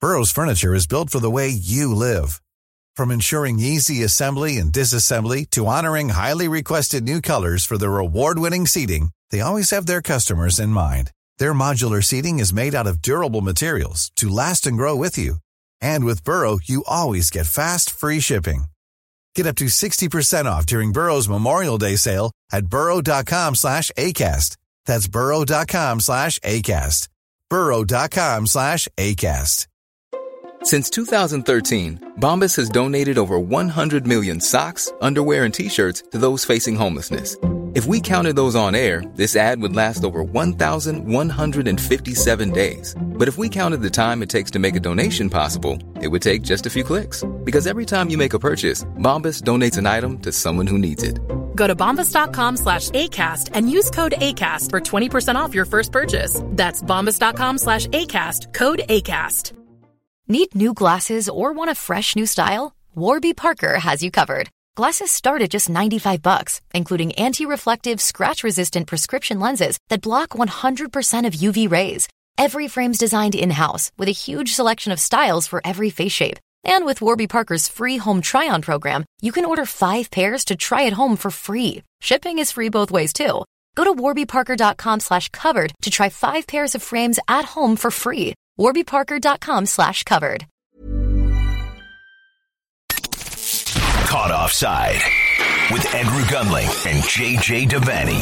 Burrow's furniture is built for the way you live. From ensuring easy assembly and disassembly to honoring highly requested new colors for their award-winning seating, they always have their customers in mind. Their modular seating is made out of durable materials to last and grow with you. And with Burrow, you always get fast, free shipping. Get up to 60% off during Burrow's Memorial Day sale at burrow.com/ACAST. That's burrow.com/ACAST. burrow.com/ACAST. Since 2013, Bombas has donated over 100 million socks, underwear, and T-shirts to those facing homelessness. If we counted those on air, this ad would last over 1,157 days. But if we counted the time it takes to make a donation possible, it would take just a few clicks. Because every time you make a purchase, Bombas donates an item to someone who needs it. Go to bombas.com/ACAST and use code ACAST for 20% off your first purchase. That's bombas.com/ACAST, code ACAST. Need new glasses or want a fresh new style? Warby Parker has you covered. Glasses start at just $95, including anti-reflective, scratch-resistant prescription lenses that block 100% of UV rays. Every frame's designed in-house with a huge selection of styles for every face shape. And with Warby Parker's free home try-on program, you can order 5 pairs to try at home for free. Shipping is free both ways, too. Go to warbyparker.com/covered to try 5 pairs of frames at home for free. warbyparker.com/covered. Caught Offside with Andrew Gunling and JJ Devaney.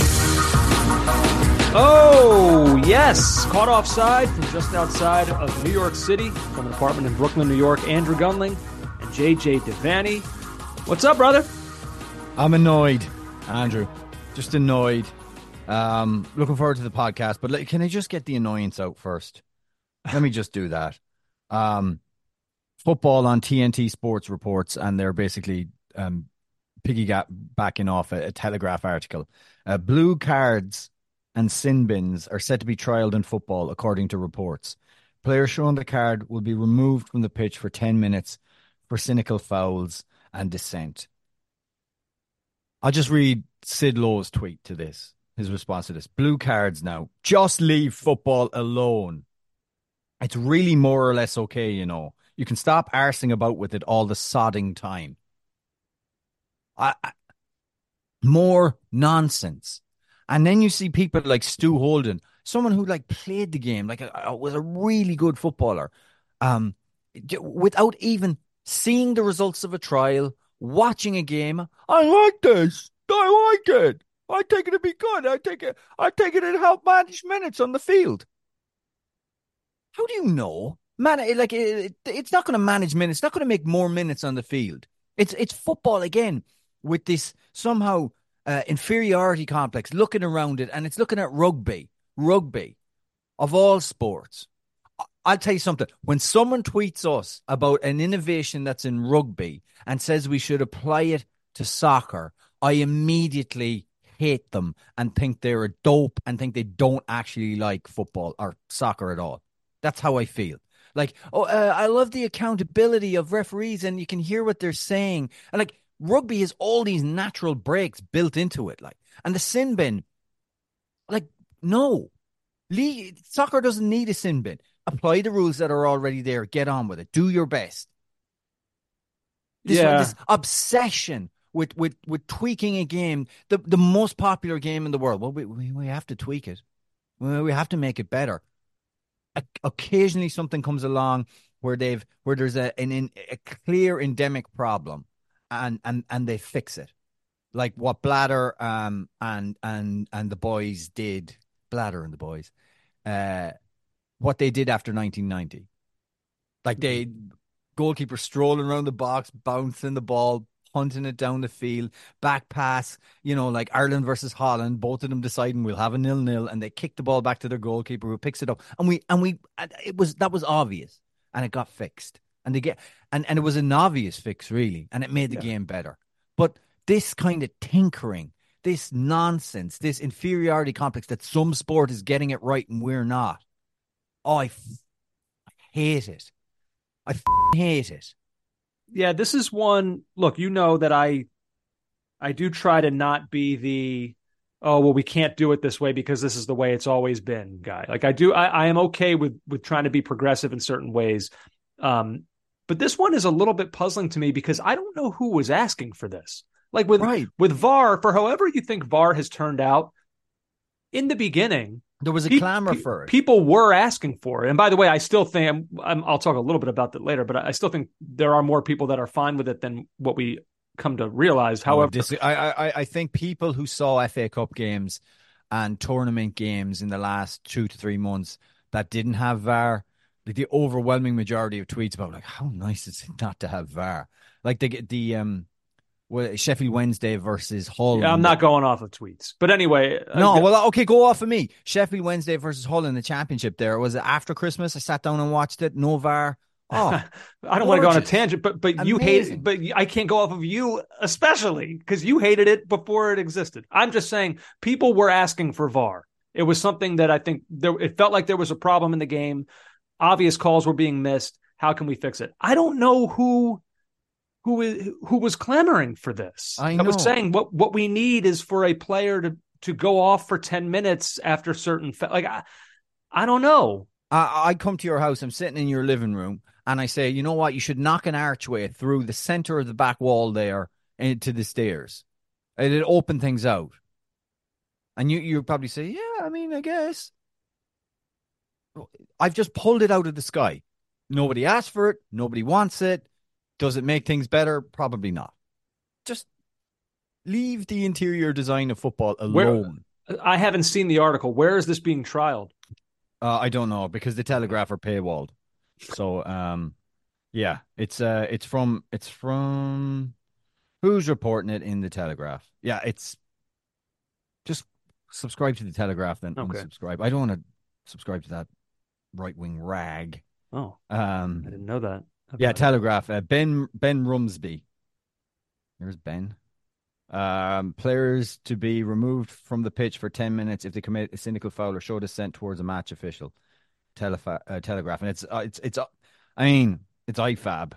Oh, yes. Caught Offside from just outside of New York City, from an apartment in Brooklyn, New York. Andrew Gunling and JJ Devaney. What's up, brother? I'm annoyed, Andrew. Just annoyed. Looking forward to the podcast, but can I just get the annoyance out first? Let me just do that. Football on TNT Sports reports, and they're basically piggybacking off a Telegraph article. Blue cards and sin bins are set to be trialled in football, according to reports. Players shown the card will be removed from the pitch for 10 minutes for cynical fouls and dissent. I'll just read Sid Lowe's tweet to this, his response to this. Blue cards now. Just leave football alone. It's really more or less okay, you know. You can stop arsing about with it all the sodding time. More nonsense. And then you see people like Stu Holden, someone who played the game, was a really good footballer, without even seeing the results of a trial, watching a game. I like this. I like it. I take it to be good. I take it to help manage minutes on the field. How do you know? It's not going to manage minutes. It's not going to make more minutes on the field. It's football again with this somehow inferiority complex looking around it, and it's looking at rugby of all sports. I'll tell you something. When someone tweets us about an innovation that's in rugby and says we should apply it to soccer, I immediately hate them and think they're a dope and think they don't actually like football or soccer at all. That's how I feel. I love the accountability of referees and you can hear what they're saying. And rugby has all these natural breaks built into it. And the sin bin, no. Soccer doesn't need a sin bin. Apply the rules that are already there. Get on with it. Do your best. This obsession with tweaking a game, the most popular game in the world. Well, we have to tweak it. We have to make it better. Occasionally something comes along where there's a clear endemic problem and they fix it. Like what Bladder and the boys did, Bladder and the boys, what they did after 1990. They goalkeeper strolling around the box, bouncing the ball, punting it down the field, back pass, Ireland versus Holland, both of them deciding we'll have a 0-0, and they kick the ball back to their goalkeeper who picks it up. That was obvious, and it got fixed. And it was an obvious fix, really, and it made the game better. But this kind of tinkering, this nonsense, this inferiority complex that some sport is getting it right and we're not. Oh, I hate it. I hate it. Yeah, this is one. Look, that I do try to not be the, we can't do it this way because this is the way it's always been guy. I am okay with trying to be progressive in certain ways. But this one is a little bit puzzling to me because I don't know who was asking for this. Like with VAR, for however you think VAR has turned out, in the beginning, there was a clamor for it. People were asking for it. And by the way, I still think I'll talk a little bit about that later, but I still think there are more people that are fine with it than what we come to realize. However, I think people who saw FA Cup games and tournament games in the last 2 to 3 months that didn't have VAR, like the overwhelming majority of tweets about like how nice is it not to have VAR, like Sheffield Wednesday versus Hull. Yeah, I'm not going off of tweets, but anyway. Okay, go off of me. Sheffield Wednesday versus Hull in the championship. There was it after Christmas. I sat down and watched it. No VAR. Oh, I don't want to go on a tangent, but you hate it. But I can't go off of you, especially because you hated it before it existed. I'm just saying people were asking for VAR. It was something that I think it felt like there was a problem in the game. Obvious calls were being missed. How can we fix it? I don't know who was clamoring for this. I was saying what we need is for a player to go off for 10 minutes after certain I don't know. I come to your house, I'm sitting in your living room, and I say, you know what, you should knock an archway through the center of the back wall there into the stairs. It'd open things out. And you probably say, yeah, I mean, I guess. I've just pulled it out of the sky. Nobody asked for it. Nobody wants it. Does it make things better? Probably not. Just leave the interior design of football alone. I haven't seen the article. Where is this being trialed? I don't know because the Telegraph are paywalled. So, yeah, it's from who's reporting it in the Telegraph? Yeah, it's just subscribe to the Telegraph then. Okay. Unsubscribe. I don't want to subscribe to that right-wing rag. Oh, I didn't know that. Yeah, Telegraph. Ben Rumsby. There's Ben. Players to be removed from the pitch for 10 minutes if they commit a cynical foul or show dissent towards a match official. Telegraph, and it's I mean, it's IFAB.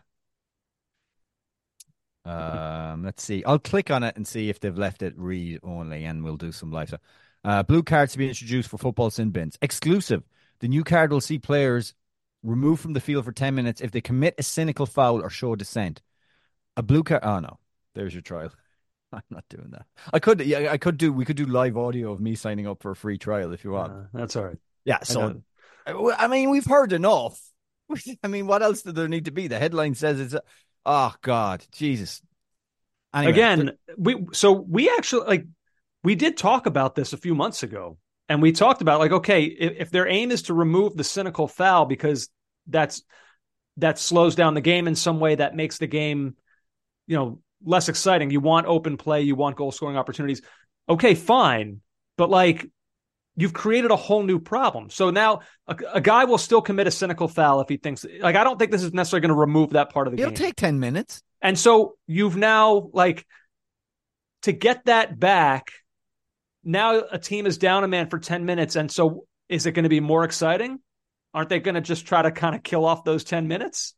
Let's see. I'll click on it and see if they've left it read only, and we'll do some live stuff. Blue cards to be introduced for football sin bins. Exclusive. The new card will see players removed from the field for 10 minutes if they commit a cynical foul or show dissent. A blue card. Oh no, there's your trial. I'm not doing that. We could do live audio of me signing up for a free trial if you want. That's all right. Yeah. So, I mean, we've heard enough. I mean, what else does there need to be? The headline says it's. Oh God, Jesus. Anyway, again, we actually we did talk about this a few months ago, and we talked about okay, if their aim is to remove the cynical foul because that slows down the game in some way, that makes the game, less exciting. You want open play, you want goal scoring opportunities. Okay, fine, but you've created a whole new problem. So now a guy will still commit a cynical foul if he thinks I don't think this is necessarily going to remove that part of the game. It'll take 10 minutes. And so you've now to get that back. Now a team is down a man for 10 minutes. And so is it going to be more exciting? Aren't they going to just try to kind of kill off those 10 minutes?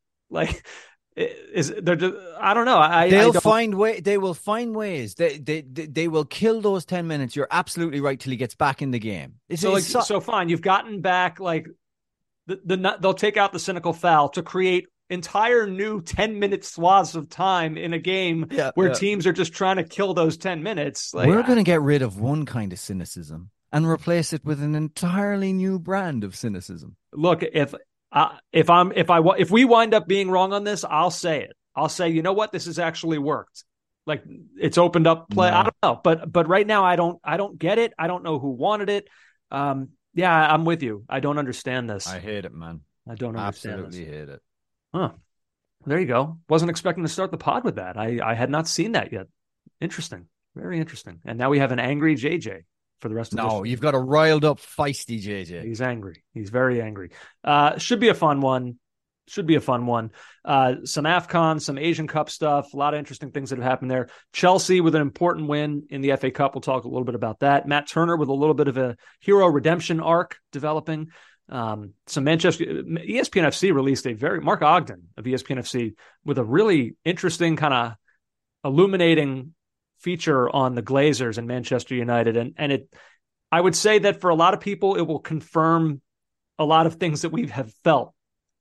I don't know. They will find ways. They will kill those 10 minutes. You're absolutely right till he gets back in the game. So fine. You've gotten back they'll take out the cynical foul to create entire new 10-minute swaths of time in a game where teams are just trying to kill those 10 minutes. We're going to get rid of one kind of cynicism and replace it with an entirely new brand of cynicism. Look, if we wind up being wrong on this, I'll say it. I'll say, you know what, this has actually worked. It's opened up play. No. I don't know, but right now I don't get it. I don't know who wanted it. Yeah, I'm with you. I don't understand this. I hate it, man. I don't understand. Absolutely hate it. Huh. There you go. Wasn't expecting to start the pod with that. I had not seen that yet. Interesting. Very interesting. And now we have an angry JJ for the rest of the No, you've got a riled up, feisty JJ. He's angry. He's very angry. Should be a fun one. Some AFCON, some Asian Cup stuff, a lot of interesting things that have happened there. Chelsea with an important win in the FA Cup. We'll talk a little bit about that. Matt Turner with a little bit of a hero redemption arc developing. Some Manchester ESPN FC released Mark Ogden of ESPN FC with a really interesting kind of illuminating feature on the Glazers and Manchester United. And I would say that for a lot of people, it will confirm a lot of things that we have felt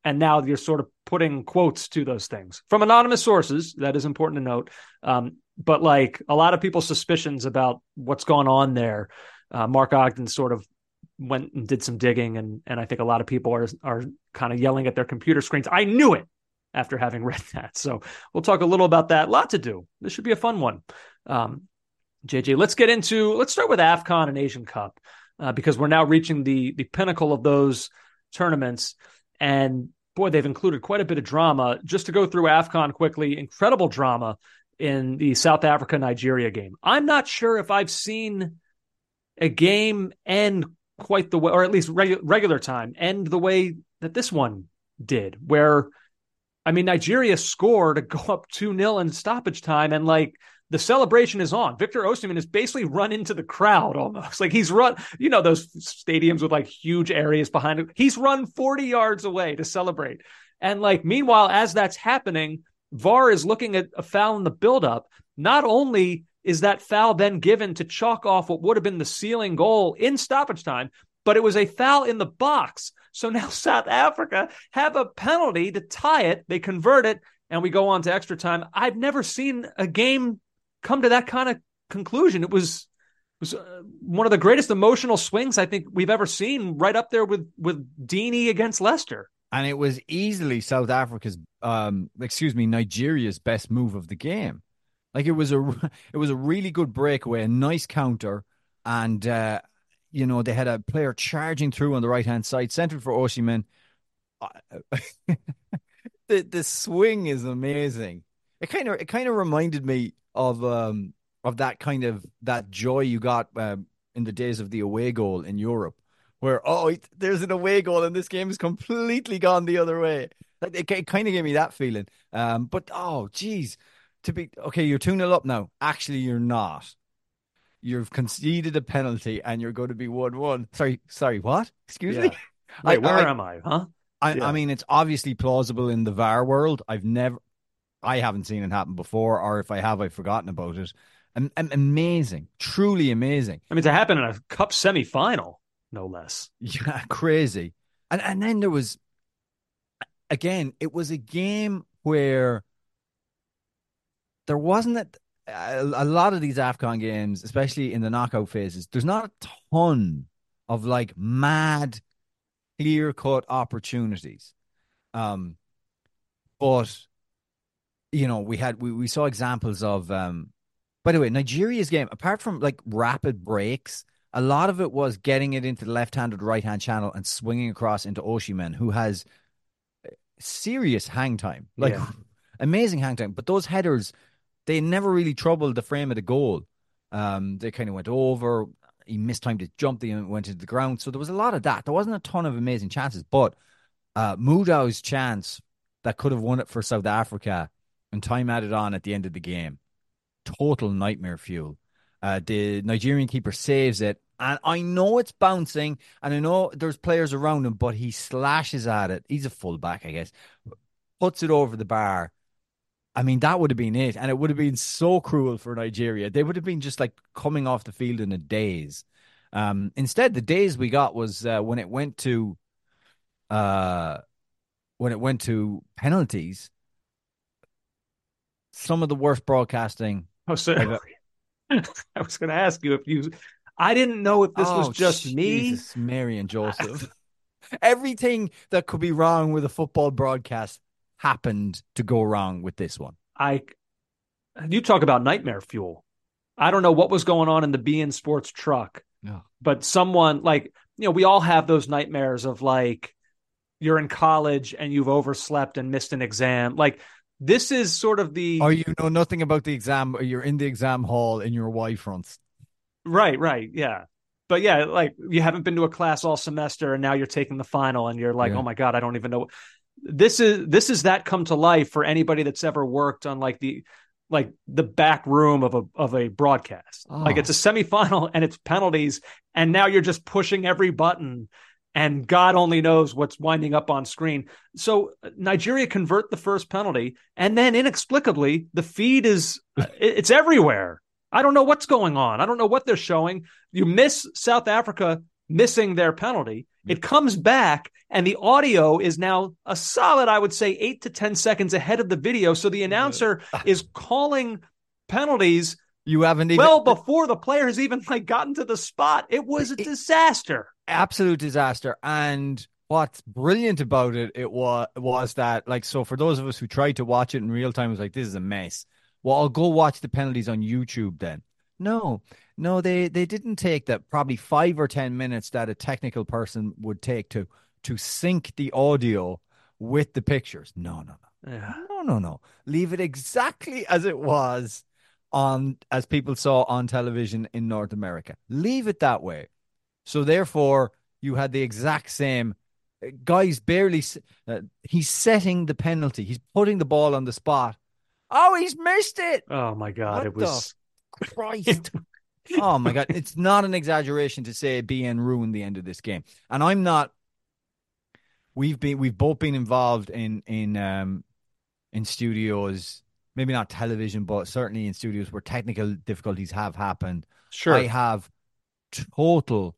And now you're sort of putting quotes to those things from anonymous sources. That is important to note. But like a lot of people's suspicions about what's going on there, Mark Ogden sort of went and did some digging. And I think a lot of people are kind of yelling at their computer screens. I knew it after having read that. So we'll talk a little about that. A lot to do. This should be a fun one. JJ, let's start with AFCON and Asian Cup because we're now reaching the pinnacle of those tournaments. And boy, they've included quite a bit of drama. Just to go through AFCON quickly, incredible drama in the South Africa-Nigeria game. I'm not sure if I've seen a game end quite the way, or at least regular time, end the way that this one did, where, I mean, Nigeria scored to go up 2-0 in stoppage time, and like the celebration is on. Victor Osimhen has basically run into the crowd almost. Like he's run, those stadiums with like huge areas behind him. He's run 40 yards away to celebrate. And like, meanwhile, as that's happening, VAR is looking at a foul in the buildup. Not only is that foul then given to chalk off what would have been the sealing goal in stoppage time, but it was a foul in the box. So now South Africa have a penalty to tie it. They convert it, and we go on to extra time. I've never seen a game come to that kind of conclusion. It was one of the greatest emotional swings I think we've ever seen, right up there with Deeney against Leicester. And it was easily Nigeria's best move of the game. Like it was a really good breakaway, a nice counter, and they had a player charging through on the right hand side, centered for Osimhen. The swing is amazing. It kind of reminded me of that joy you got in the days of the away goal in Europe, where there's an away goal and this game is completely gone the other way. Like it kind of gave me that feeling. But geez. You're 2-0 up now. Actually, you're not. You've conceded a penalty and you're going to be 1-1. Sorry, what? Excuse me? Wait, where am I? Huh? I mean, it's obviously plausible in the VAR world. I haven't seen it happen before, or if I have, I've forgotten about it. Amazing. Truly amazing. I mean, to happen in a cup semi-final, no less. Yeah, crazy. And then there was, again, it was a game where there wasn't a lot of these AFCON games, especially in the knockout phases, there's not a ton of like mad, clear-cut opportunities. But we saw examples of by the way, Nigeria's game, apart from like rapid breaks, a lot of it was getting it into the left-hand or the right-hand channel and swinging across into Osimhen, who has serious hang time, amazing hang time. But those headers, they never really troubled the frame of the goal. They kind of went over. He missed time to jump. They went into the ground. So there was a lot of that. There wasn't a ton of amazing chances. But Mudau's chance that could have won it for South Africa, and time added on at the end of the game, total nightmare fuel. The Nigerian keeper saves it. And I know it's bouncing, and I know there's players around him, but he slashes at it. He's a fullback, I guess. Puts it over the bar. I mean, that would have been it. And it would have been so cruel for Nigeria. They would have been just like coming off the field in a daze. Instead, the daze we got was when it went to penalties. Some of the worst broadcasting. I was going to ask you I didn't know if this was just me. Jesus, Mary and Joseph. Everything that could be wrong with a football broadcast happened to go wrong with this one. You talk about nightmare fuel. I don't know what was going on in the beIN Sports truck, but someone we all have those nightmares of like you're in college and you've overslept and missed an exam. Like this is sort of or you know nothing about the exam, or you're in the exam hall in your Y fronts. Right. Yeah. But yeah, like you haven't been to a class all semester and now you're taking the final and you're like, oh my God, I don't even know. This is that come to life for anybody that's ever worked on the back room of a broadcast. Like it's a semifinal and it's penalties, and now you're just pushing every button and God only knows what's winding up on screen. So Nigeria convert the first penalty, and then inexplicably the feed it's everywhere. I don't know what's going on. I don't know what they're showing. You miss South Africa missing their penalty. It comes back, and the audio is now a solid, I would say, 8 to 10 seconds ahead of the video. So the announcer is calling penalties You haven't even well before the players even gotten to the spot. It was a disaster. Absolute disaster. And what's brilliant about it was that, so for those of us who tried to watch it in real time, it was like, this is a mess. Well, I'll go watch the penalties on YouTube then. No, they didn't take that probably 5 or 10 minutes that a technical person would take to sync the audio with the pictures. No. Leave it exactly as it was as people saw on television in North America. Leave it that way. So therefore, you had the exact same guys barely. He's setting the penalty. He's putting the ball on the spot. Oh, he's missed it. Oh my God. What it was Christ. Oh my God. It's not an exaggeration to say BN ruined the end of this game. And I'm not. We've both been involved in studios, maybe not television, but certainly in studios where technical difficulties have happened. Sure. I have total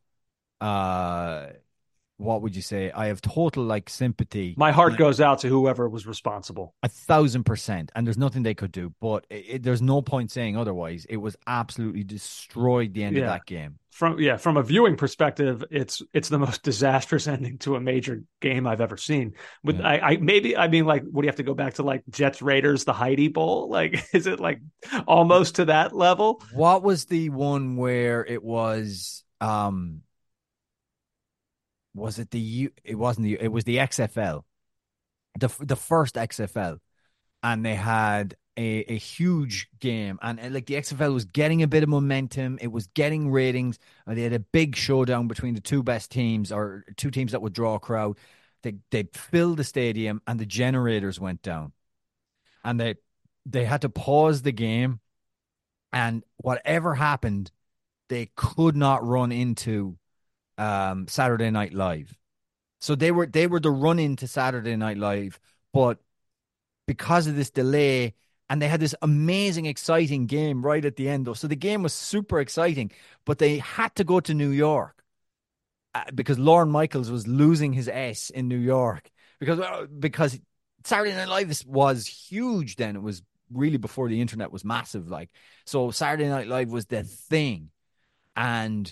what would you say? I have total sympathy. My heart goes out to whoever was responsible. 1,000%. And there's nothing they could do, but there's no point saying otherwise. It was absolutely destroyed the end of that game. From a viewing perspective, it's the most disastrous ending to a major game I've ever seen. What do you have to go back to Jets Raiders, the Heidi Bowl? Is it almost to that level? What was the one where it was was it it was the XFL, the first XFL, and they had a huge game, and the XFL was getting a bit of momentum. It was getting ratings. They had a big showdown between the two best teams, or two teams that would draw a crowd. They filled the stadium, and the generators went down, and they had to pause the game, and whatever happened, they could not run into Saturday Night Live. So they were the run into Saturday Night Live, but because of this delay, and they had this amazing, exciting game right at the end, though. So the game was super exciting, but they had to go to New York because Lorne Michaels was losing his S in New York because Saturday Night Live was huge then. It was really before the internet was massive. So Saturday Night Live was the thing. And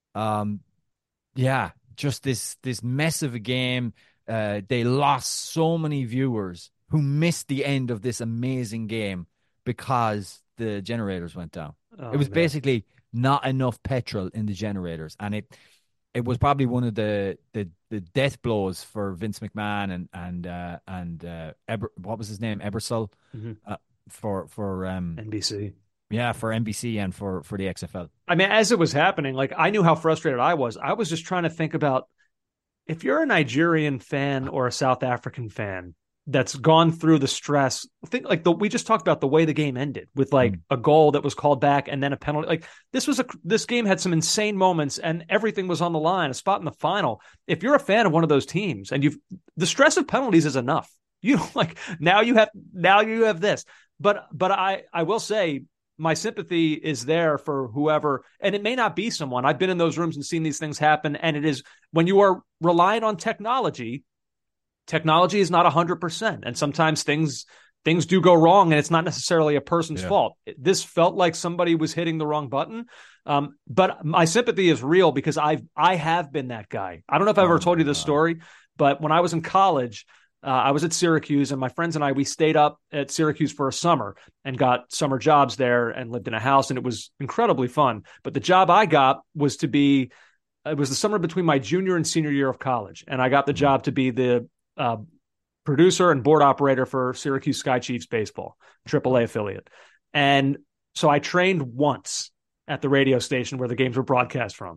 just this mess of a game. They lost so many viewers who missed the end of this amazing game because the generators went down. It was basically not enough petrol in the generators, and it was probably one of the death blows for Vince McMahon and what was his name, Ebersol, for NBC. Yeah, for NBC and for the XFL. I mean, as it was happening, I knew how frustrated I was. I was just trying to think about, if you're a Nigerian fan or a South African fan that's gone through the stress, think we just talked about the way the game ended with a goal that was called back and then a penalty. This game had some insane moments and everything was on the line, a spot in the final. If you're a fan of one of those teams and the stress of penalties is enough. Now you have this. But I will say, my sympathy is there for whoever, and it may not be someone. I've been in those rooms and seen these things happen, and it is when you are relying on technology is not 100%, and sometimes things do go wrong, and it's not necessarily a person's fault. This felt like somebody was hitting the wrong button, but my sympathy is real because I have been that guy. I don't know if I've ever told you this story, but when I was in college, I was at Syracuse, and my friends and I, we stayed up at Syracuse for a summer and got summer jobs there and lived in a house, and it was incredibly fun. But the job I got was it was the summer between my junior and senior year of college, and I got the job to be the producer and board operator for Syracuse Sky Chiefs baseball, AAA affiliate. And so I trained once at the radio station where the games were broadcast from.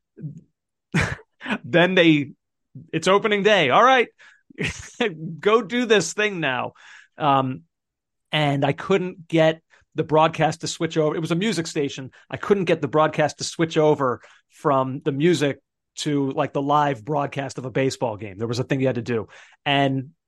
Then it's opening day. All right. Go do this thing now. And I couldn't get the broadcast to switch over. It was a music station. I couldn't get the broadcast to switch over from the music to the live broadcast of a baseball game. There was a thing you had to do. And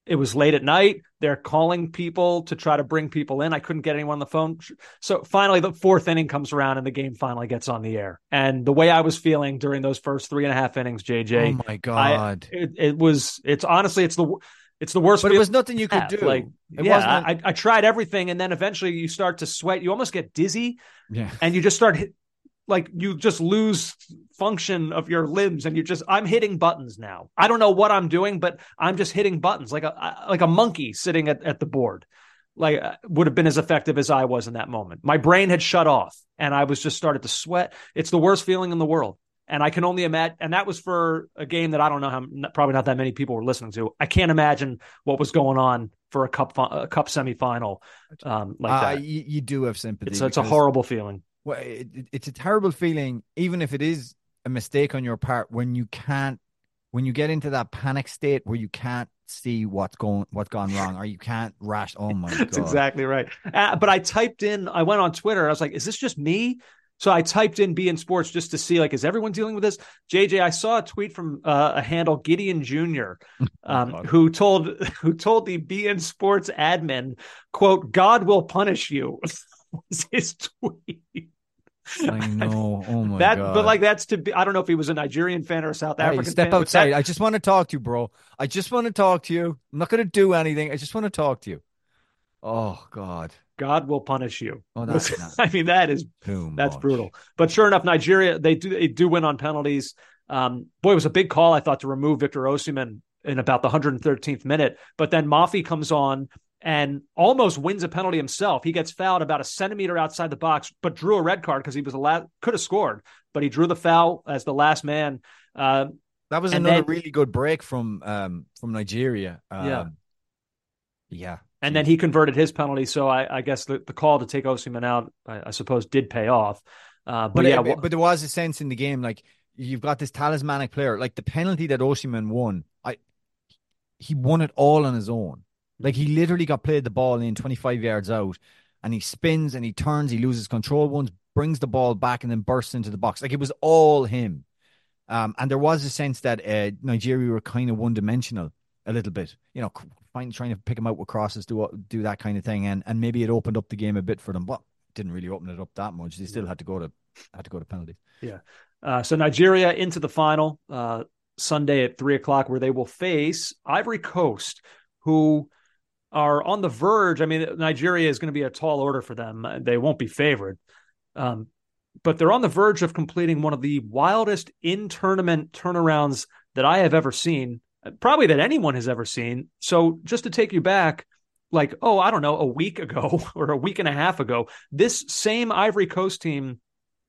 It was late at night. They're calling people to try to bring people in. I couldn't get anyone on the phone. So finally, the fourth inning comes around and the game finally gets on the air. And the way I was feeling during those first 3.5 innings, JJ. Oh my God. It's honestly, it's the worst. But it was nothing you could do. Like, I tried everything. And then eventually you start to sweat. You almost get dizzy. Yeah. And you just start you just lose function of your limbs, and I'm hitting buttons now. I don't know what I'm doing, but I'm just hitting buttons like a monkey sitting at the board. Like, would have been as effective as I was in that moment. My brain had shut off and I was just started to sweat. It's the worst feeling in the world. And I can only imagine, and that was for a game that I don't know probably not that many people were listening to. I can't imagine what was going on for a cup semifinal like that. You do have sympathy. It's a horrible feeling. Well, it's a terrible feeling, even if it is a mistake on your part, when you get into that panic state where you can't see what's gone wrong, or you can't rush. Oh my God. That's exactly right. But I went on Twitter. I was like, is this just me? So I typed in beIN Sports just to see, like, is everyone dealing with this? JJ, I saw a tweet from a handle, Gideon Jr., who told the beIN Sports admin, quote, "God will punish you." Was his tweet. I know. Oh my God. But like, that's to be, I don't know if he was a Nigerian fan or a South African fan. Step outside. I just want to talk to you, bro. I just want to talk to you. I'm not going to do anything. I just want to talk to you. Oh God. God will punish you. Oh, that's not, I mean, that's brutal. But sure enough, Nigeria, they do win on penalties. Boy, it was a big call, I thought, to remove Victor Osimhen in about the 113th minute. But then Mafi comes on and almost wins a penalty himself. He gets fouled about a centimeter outside the box, but drew a red card because he was could have scored, but he drew the foul as the last man. That was another really good break from Nigeria. Yeah. And then he converted his penalty. So I guess the call to take Osimhen out, I suppose, did pay off. But there was a sense in the game, like, you've got this talismanic player, like the penalty that Osimhen won. He won it all on his own. Like, he literally got played the ball in 25 yards out, and he spins and he turns, he loses control once, brings the ball back, and then bursts into the box. Like, it was all him. And there was a sense that Nigeria were kind of one-dimensional a little bit. You know, trying to pick him out with crosses, do that kind of thing, and maybe it opened up the game a bit for them, but didn't really open it up that much. They still had to go to penalties. Yeah. So Nigeria into the final Sunday at 3:00, where they will face Ivory Coast, who are on the verge. I mean, Nigeria is going to be a tall order for them. They won't be favored. But they're on the verge of completing one of the wildest in-tournament turnarounds that I have ever seen, probably that anyone has ever seen. So just to take you back, like, I don't know, a week ago or a week and a half ago, this same Ivory Coast team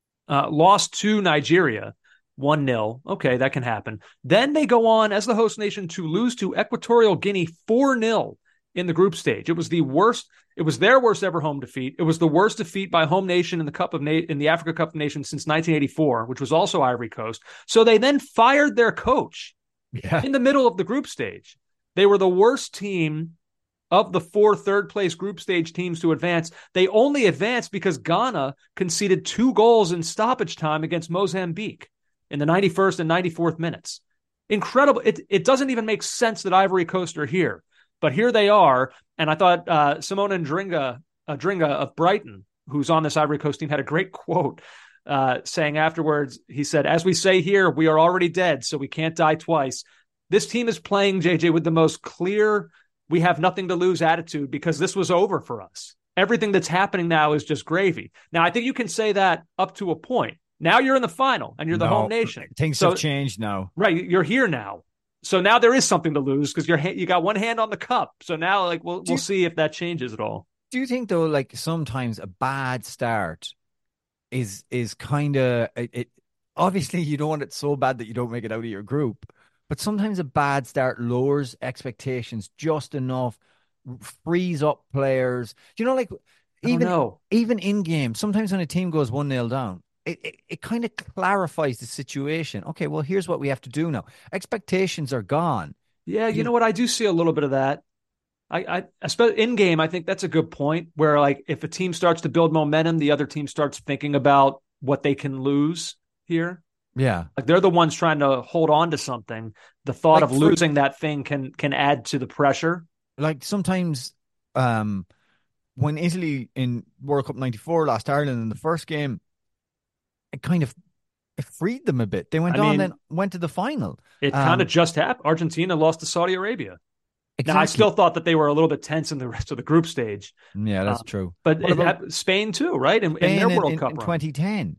lost to Nigeria 1-0. Okay, that can happen. Then they go on as the host nation to lose to Equatorial Guinea 4-0 in the group stage. It was the worst. It was their worst ever home defeat. It was the worst defeat by home nation in the in the Africa Cup of Nations since 1984, which was also Ivory Coast. So they then fired their coach in the middle of the group stage. They were the worst team of the 4 third-place group stage teams to advance. They only advanced because Ghana conceded 2 goals in stoppage time against Mozambique in the 91st and 94th minutes. Incredible. It doesn't even make sense that Ivory Coast are here. But here they are, and I thought Simone Ndringa of Brighton, who's on this Ivory Coast team, had a great quote saying afterwards, he said, "As we say here, we are already dead, so we can't die twice." This team is playing, JJ, with the most clear, we have nothing to lose attitude, because this was over for us. Everything that's happening now is just gravy. Now, I think you can say that up to a point. Now you're in the final, and you're the home nation. Things have changed now. Right, you're here now. So now there is something to lose because you got one hand on the cup. So now, like, we'll see if that changes at all. Do you think, though, like, sometimes a bad start is kind of it? Obviously, you don't want it so bad that you don't make it out of your group, but sometimes a bad start lowers expectations just enough, frees up players. You know, like, even in game, sometimes when a team goes 1-0 down, it kind of clarifies the situation. Okay, well, here's what we have to do now. Expectations are gone. Yeah, you know what? I do see a little bit of that. I especially in game, I think that's a good point where, like, if a team starts to build momentum, the other team starts thinking about what they can lose here. Yeah. Like, they're the ones trying to hold on to something. The thought of losing that thing can add to the pressure. like sometimes when Italy in World Cup '94 lost Ireland in the first game, it kind of it freed them a bit. They went I on, mean, then went to the final. it kind of just happened. Argentina lost to Saudi Arabia. Now, I Exactly. still thought that they were a little bit tense in the rest of the group stage. Yeah, that's true. But What about Spain too, right? In Spain their World in Cup run. 2010?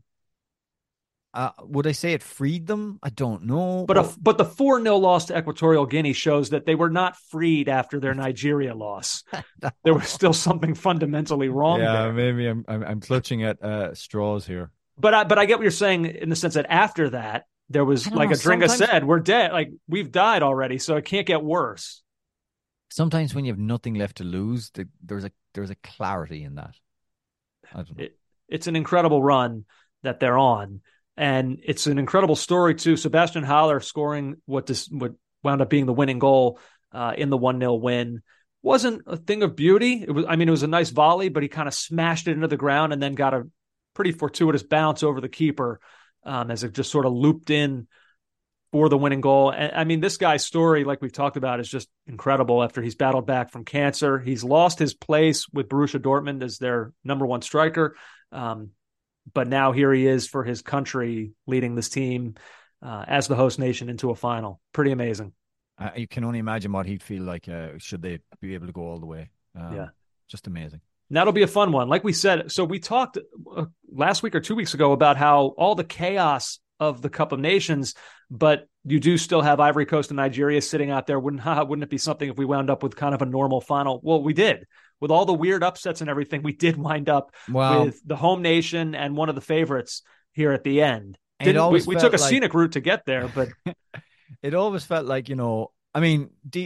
Would I say it freed them? I don't know. But the 4-0 loss to Equatorial Guinea shows that they were not freed after their Nigeria loss. There was still something fundamentally wrong there. Maybe I'm clutching at straws here. But I get what you're saying in the sense that after that, there was, like Adringa said, we're dead. Like, we've died already, so it can't get worse. Sometimes when you have nothing left to lose, there's a clarity in that. I don't know. It's an incredible run that they're on. And it's an incredible story, too. Sebastian Haller scoring what wound up being the winning goal in the 1-0 win. Wasn't a thing of beauty. It was a nice volley, but he kind of smashed it into the ground and then got a pretty fortuitous bounce over the keeper as it just sort of looped in for the winning goal. And I mean, this guy's story, like we've talked about, is just incredible after he's battled back from cancer. He's lost his place with Borussia Dortmund as their number one striker. But now here he is for his country, leading this team as the host nation into a final. Pretty amazing. You can only imagine what he'd feel like should they be able to go all the way. Yeah. Just amazing. And that'll be a fun one. Like we said, so we talked last week or 2 weeks ago about how all the chaos of the Cup of Nations, but you do still have Ivory Coast and Nigeria sitting out there. Wouldn't it be something if we wound up with kind of a normal final? Well, we did. With all the weird upsets and everything, we did wind up with the home nation and one of the favorites here at the end. We took a scenic route to get there, but it always felt like, I mean,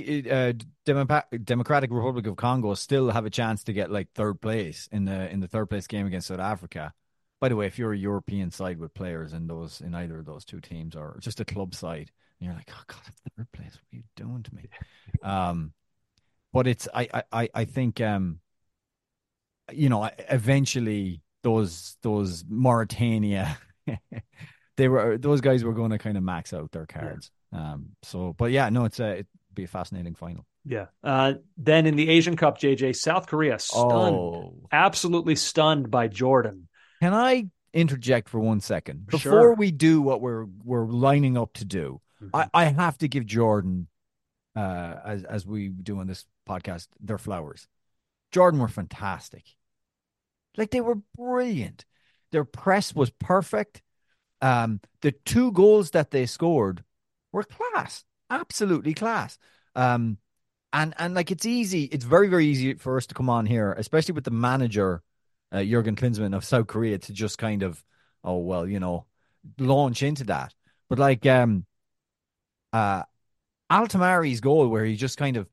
Democratic Republic of Congo still have a chance to get like third place in the third place game against South Africa. By the way, if you're a European side with players in either of those two teams or just a club side, and you're like, oh God, third place, what are you doing to me? But it's I think eventually those Mauritania those guys were going to kind of max out their cards. Yeah. It'd be a fascinating final. Yeah. Then in the Asian Cup, JJ, South Korea absolutely stunned by Jordan. Can I interject for 1 second before we do what we're lining up to do? Mm-hmm. I have to give Jordan, as we do on this podcast, their flowers. Jordan were fantastic. Like, they were brilliant. Their press was perfect. The 2 goals that they scored were class, absolutely class. And like, it's very, very easy for us to come on here, especially with the manager, Jurgen Klinsmann of South Korea, to just kind of, launch into that. But like, Altamari's goal, where he just kind of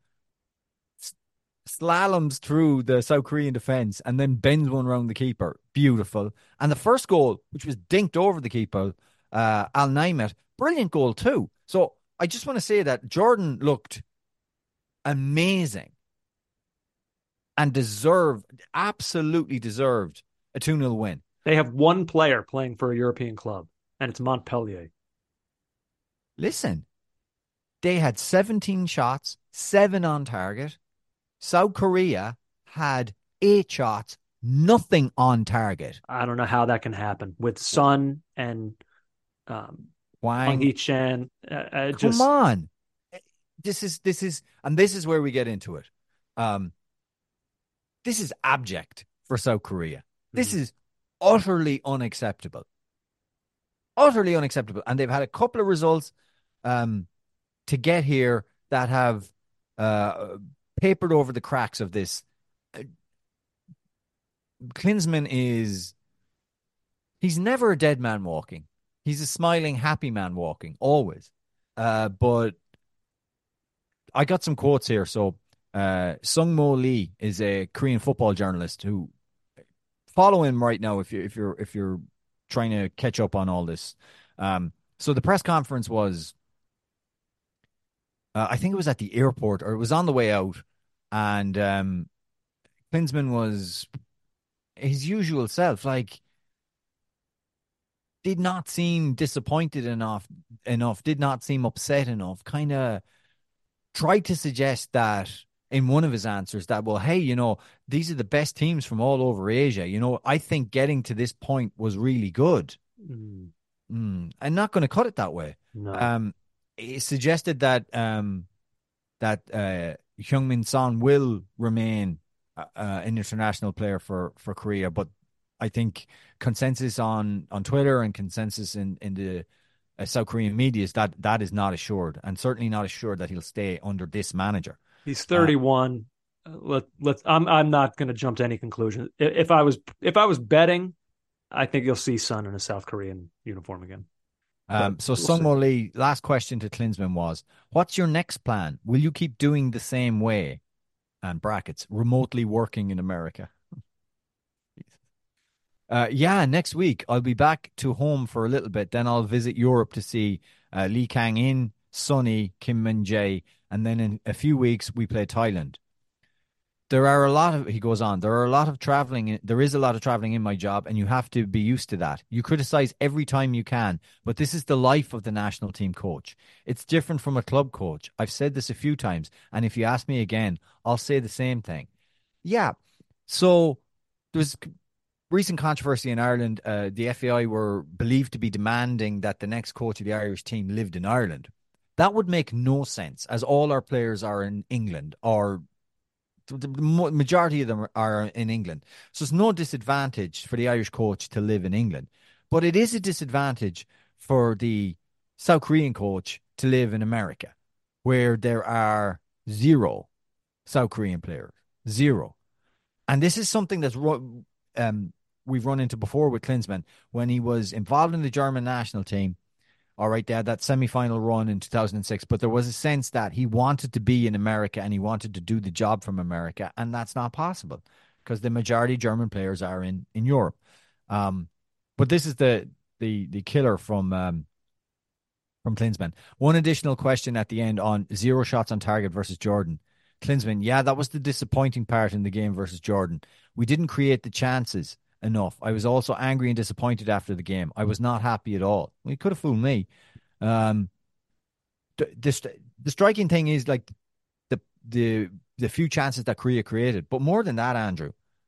slaloms through the South Korean defense and then bends one around the keeper, beautiful. And the first goal, which was dinked over the keeper, Al Naimet, brilliant goal too. So I just want to say that Jordan looked amazing and absolutely deserved a 2-0 win. They have one player playing for a European club, and it's Montpellier. Listen, they had 17 shots, 7 on target. South Korea had 8 shots, nothing on target. I don't know how that can happen with Son and Wang Hee-chan. Come on. This is where we get into it. This is abject for South Korea. This is utterly unacceptable. Utterly unacceptable. And they've had a couple of results to get here that have papered over the cracks of this. Klinsmann he's never a dead man walking. He's a smiling, happy man walking, always. But I got some quotes here. So Sung Mo Lee is a Korean football journalist who, follow him right now if you're trying to catch up on all this. So the press conference was, I think it was at the airport, or it was on the way out, and Klinsmann was his usual self, like, did not seem disappointed enough, did not seem upset enough, kind of tried to suggest that in one of his answers that, well, hey, these are the best teams from all over Asia. I think getting to this point was really good. I'm not going to cut it that way. No. He suggested that Heung-min Son will remain an international player for Korea, but I think consensus on Twitter and consensus in the South Korean media is that is not assured, and certainly not assured that he'll stay under this manager. He's 31. I'm not going to jump to any conclusion. If I was betting, I think you'll see Son in a South Korean uniform again. So Sungmo Lee, last question to Klinsmann was, what's your next plan? Will you keep doing the same way? And brackets, remotely working in America. Next week I'll be back to home for a little bit. Then I'll visit Europe to see Lee Kang-in, Sonny, Kim Min-jae, and then in a few weeks we play Thailand. He goes on, there is a lot of traveling in my job, and you have to be used to that. You criticize every time you can, but this is the life of the national team coach. It's different from a club coach. I've said this a few times, and if you ask me again, I'll say the same thing. Yeah. So there's recent controversy in Ireland. The FAI were believed to be demanding that the next coach of the Irish team lived in Ireland. That would make no sense, as all our players are in England, or the majority of them are in England. So it's no disadvantage for the Irish coach to live in England. But it is a disadvantage for the South Korean coach to live in America, where there are 0 South Korean players. 0. And this is something that's we've run into before with Klinsmann when he was involved in the German national team. All right, they had that semi-final run in 2006, but there was a sense that he wanted to be in America and he wanted to do the job from America, and that's not possible because the majority German players are in Europe. But this is the killer from Klinsmann. One additional question at the end on 0 shots on target versus Jordan. Klinsmann, that was the disappointing part in the game versus Jordan. We didn't create the chances enough. I was also angry and disappointed after the game. I was not happy at all. He could have fooled me. The striking thing is like the few chances that Korea created. But more than that, Andrew,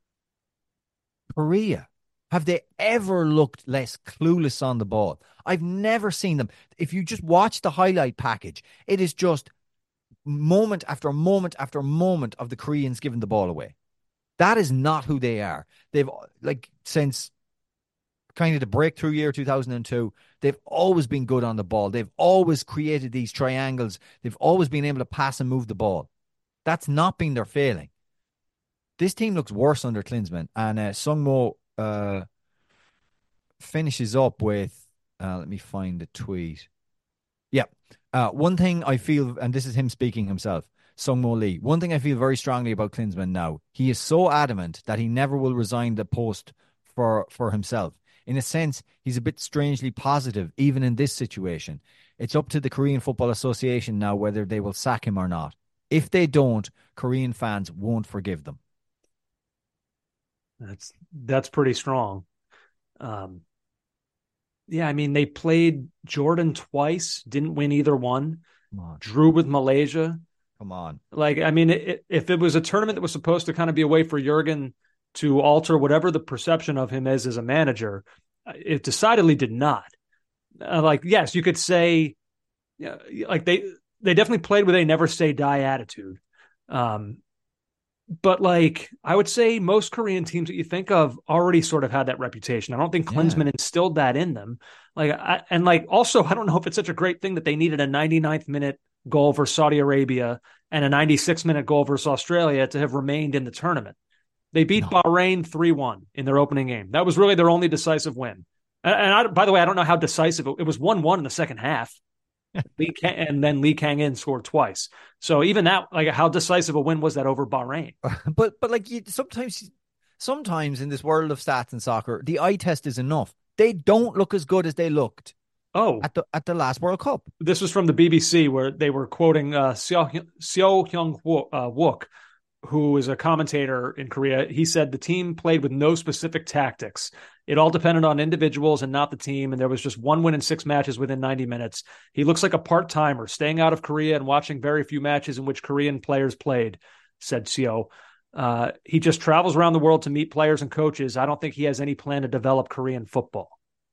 Korea, have they ever looked less clueless on the ball? I've never seen them. If you just watch the highlight package, it is just moment after moment after moment of the Koreans giving the ball away. That is not who they are. They've, since kind of the breakthrough year 2002, they've always been good on the ball. They've always created these triangles. They've always been able to pass and move the ball. That's not been their failing. This team looks worse under Klinsmann. And Sungmo finishes up with, let me find the tweet. Yeah. One thing I feel, and this is him speaking himself, Sungmo Lee. One thing I feel very strongly about Klinsmann now, he is so adamant that he never will resign the post for himself. In a sense, he's a bit strangely positive, even in this situation. It's up to the Korean Football Association now whether they will sack him or not. If they don't, Korean fans won't forgive them. That's pretty strong. I mean, they played Jordan twice, didn't win either one. Drew with Malaysia. Come on. If it was a tournament that was supposed to kind of be a way for Jurgen to alter whatever the perception of him is as a manager, it decidedly did not. Yes, you could say, they definitely played with a never say die attitude. But I would say most Korean teams that you think of already sort of had that reputation. I don't think Klinsmann instilled that in them. Also, I don't know if it's such a great thing that they needed a 99th minute goal for Saudi Arabia and a 96-minute goal versus Australia to have remained in the tournament. They beat Bahrain 3-1 in their opening game. That was really their only decisive win. By the way, I don't know how decisive it was. 1-1 in the second half. And then Lee Kang-in scored twice. So even that, how decisive a win was that over Bahrain? But sometimes in this world of stats and soccer, the eye test is enough. They don't look as good as they looked. At the last World Cup. This was from the BBC where they were quoting Seo Hyung-wook, who is a commentator in Korea. He said the team played with no specific tactics. It all depended on individuals and not the team, and there was just one win in 6 matches within 90 minutes. He looks like a part-timer, staying out of Korea and watching very few matches in which Korean players played. said Seo. He just travels around the world to meet players and coaches. I don't think he has any plan to develop Korean football.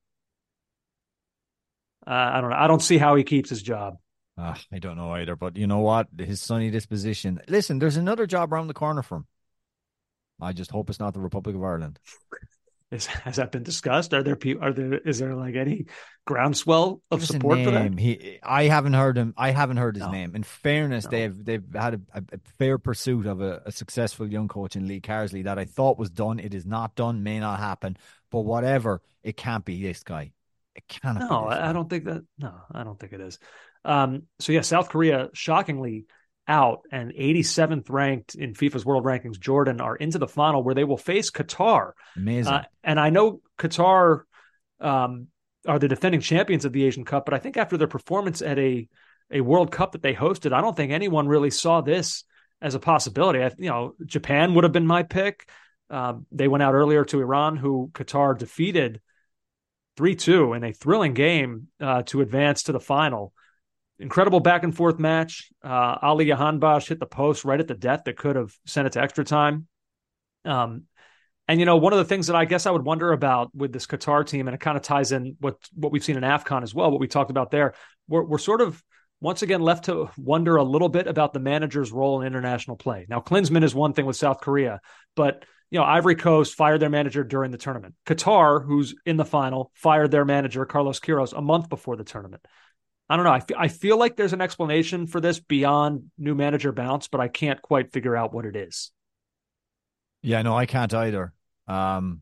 I don't know. I don't see how he keeps his job. I don't know either, but you know what? His sunny disposition. Listen, there's another job around the corner for him. I just hope it's not the Republic of Ireland. Has that been discussed? Is there like any groundswell of support for that? I haven't heard him. I haven't heard his name. In fairness, they've had a fair pursuit of a successful young coach in Lee Carsley that I thought was done. It is not done. May not happen. But whatever, it can't be this guy. It cannot. No, I don't think that. No, I don't think it is. So yeah, South Korea shockingly out, and 87th ranked in FIFA's world rankings, Jordan, are into the final where they will face Qatar. Amazing. And I know Qatar are the defending champions of the Asian Cup, but I think after their performance at a World Cup that they hosted, I don't think anyone really saw this as a possibility. Japan would have been my pick. They went out earlier to Iran, who Qatar defeated 3-2 in a thrilling game to advance to the final. Incredible back and forth match. Ali Jahanbakhsh hit the post right at the death that could have sent it to extra time. And one of the things that I guess I would wonder about with this Qatar team, and it kind of ties in what we've seen in AFCON as well, what we talked about there, we're sort of once again left to wonder a little bit about the manager's role in international play. Now, Klinsmann is one thing with South Korea, but Ivory Coast fired their manager during the tournament. Qatar, who's in the final, fired their manager, Carlos Queiroz, a month before the tournament. I don't know. I feel like there's an explanation for this beyond new manager bounce, but I can't quite figure out what it is. Yeah, no, I can't either. I'll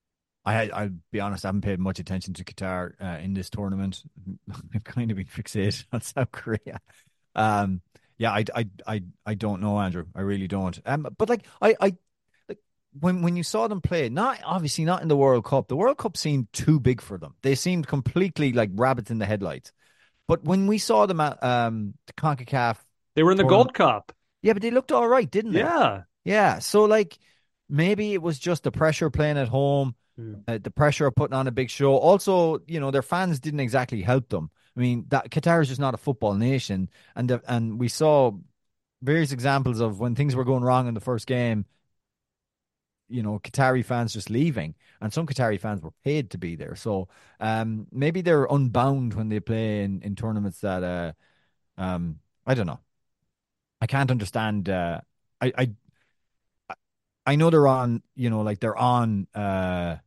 be honest, I haven't paid much attention to Qatar in this tournament. I've kind of been fixated on South Korea. Yeah, I don't know, Andrew. I really don't. But like when you saw them play, obviously not in the World Cup. The World Cup seemed too big for them. They seemed completely like rabbits in the headlights. But when we saw them at the CONCACAF, they were in the Gold Cup. Yeah, but they looked all right, didn't they? Yeah. Yeah. So like maybe it was just the pressure playing at home, the pressure of putting on a big show. Also, their fans didn't exactly help them. I mean, that Qatar is just not a football nation, and we saw various examples of when things were going wrong in the first game. Qatari fans just leaving, and some Qatari fans were paid to be there. So maybe they're unbound when they play in tournaments that I don't know. I can't understand. I know they're on. They're on. I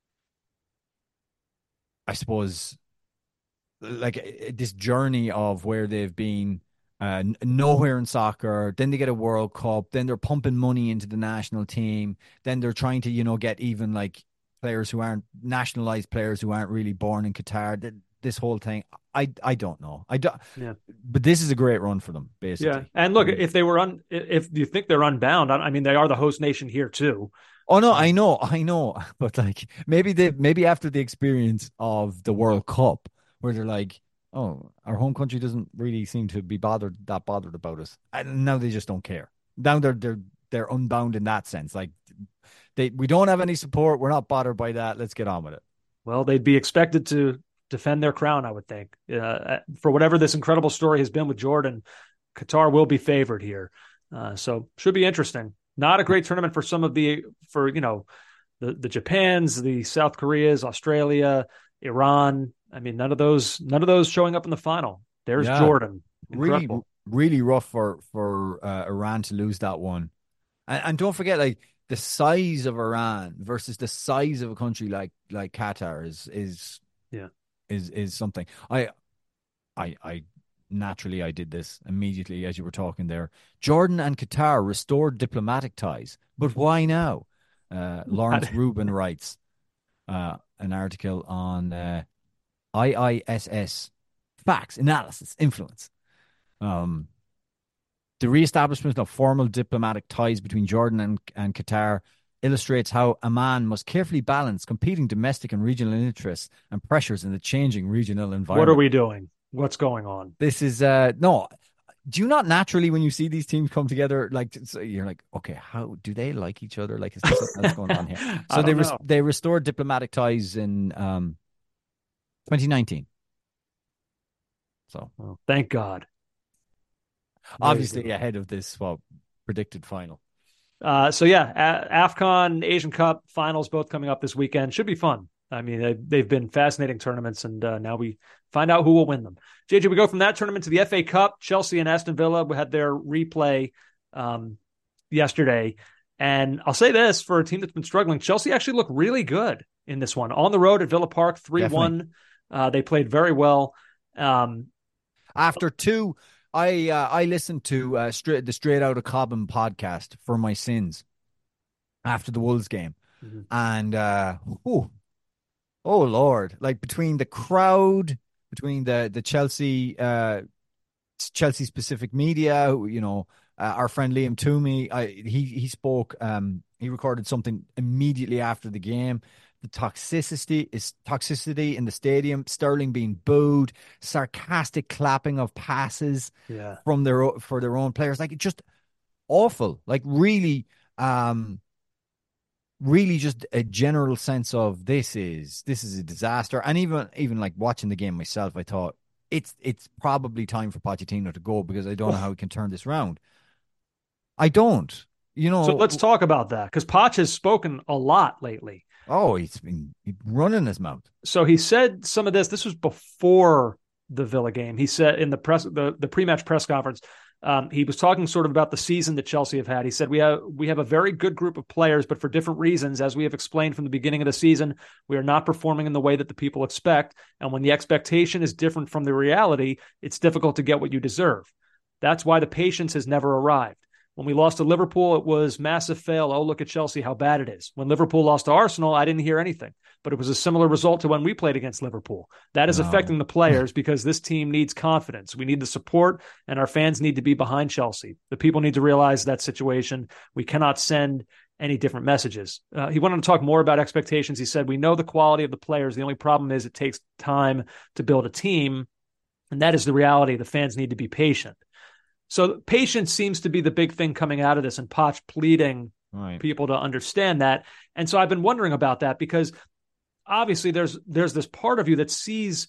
suppose like this journey of where they've been. Nowhere in soccer, then they get a World Cup, then they're pumping money into the national team, then they're trying to get even like players who aren't nationalized players who aren't really born in Qatar. This whole thing, I don't know. Yeah. But this is a great run for them, basically. Yeah, and look, if you think they're unbound, I mean, they are the host nation here too. Oh no, I know, but like maybe after the experience of the World Cup, where they're like, oh, our home country doesn't really seem to be bothered about us. And now they just don't care. Now they're unbound in that sense. Like we don't have any support. We're not bothered by that. Let's get on with it. Well, they'd be expected to defend their crown, I would think. For whatever this incredible story has been with Jordan, Qatar will be favored here. So should be interesting. Not a great tournament for some of the Japans, the South Koreas, Australia, Iran. I mean, none of those showing up in the final. There's Jordan. Incredible. Really rough for Iran to lose that one. And don't forget, like the size of Iran versus the size of a country like Qatar is something. I naturally I did this immediately as you were talking there. Jordan and Qatar restored diplomatic ties, but why now? Lawrence Rubin writes an article on IISS facts, analysis, influence. The reestablishment of formal diplomatic ties between Jordan and Qatar illustrates how Amman must carefully balance competing domestic and regional interests and pressures in the changing regional environment. What are we doing? What's going on? This is no. Do you not naturally, when you see these teams come together, like you're like, okay, how do they like each other? Like, is there something else going on here? So they restored diplomatic ties in 2019. So thank God. Obviously ahead of this predicted final. AFCON, Asian Cup finals both coming up this weekend. Should be fun. I mean, they've been fascinating tournaments, and now we find out who will win them. JJ, we go from that tournament to the FA Cup. Chelsea and Aston Villa had their replay yesterday. And I'll say this, for a team that's been struggling, Chelsea actually looked really good in this one. On the road at Villa Park, 3-1. They played very well. After two, I listened to the Straight Outta Cobham podcast for my sins after the Wolves game. Mm-hmm. And, oh Lord, like between the crowd, between the Chelsea specific media, you know, our friend Liam Toomey, he spoke, he recorded something immediately after the game. The toxicity in the stadium, Sterling being booed, sarcastic clapping of passes for their own players. Like, it's just awful. Like, really just a general sense of this is a disaster. And even like watching the game myself, I thought it's probably time for Pochettino to go, because I don't know how he can turn this around. I don't, you know. So let's talk about that, because Poch has spoken a lot lately. Oh, he's been running his mouth. So he said some of this. This was before the Villa game. He said in the pre-match press conference, he was talking sort of about the season that Chelsea have had. He said, we have a very good group of players, but for different reasons, as we have explained from the beginning of the season, we are not performing in the way that the people expect. And when the expectation is different from the reality, it's difficult to get what you deserve. That's why the patience has never arrived. When we lost to Liverpool, it was massive fail. Oh, look at Chelsea, how bad it is. When Liverpool lost to Arsenal, I didn't hear anything. But it was a similar result to when we played against Liverpool. That is affecting the players, because this team needs confidence. We need the support, and our fans need to be behind Chelsea. The people need to realize that situation. We cannot send any different messages. He went on to talk more about expectations. He said, we know the quality of the players. The only problem is it takes time to build a team. And that is the reality. The fans need to be patient. So patience seems to be the big thing coming out of this, and Poch pleading people to understand that. And so I've been wondering about that, because obviously there's this part of you that sees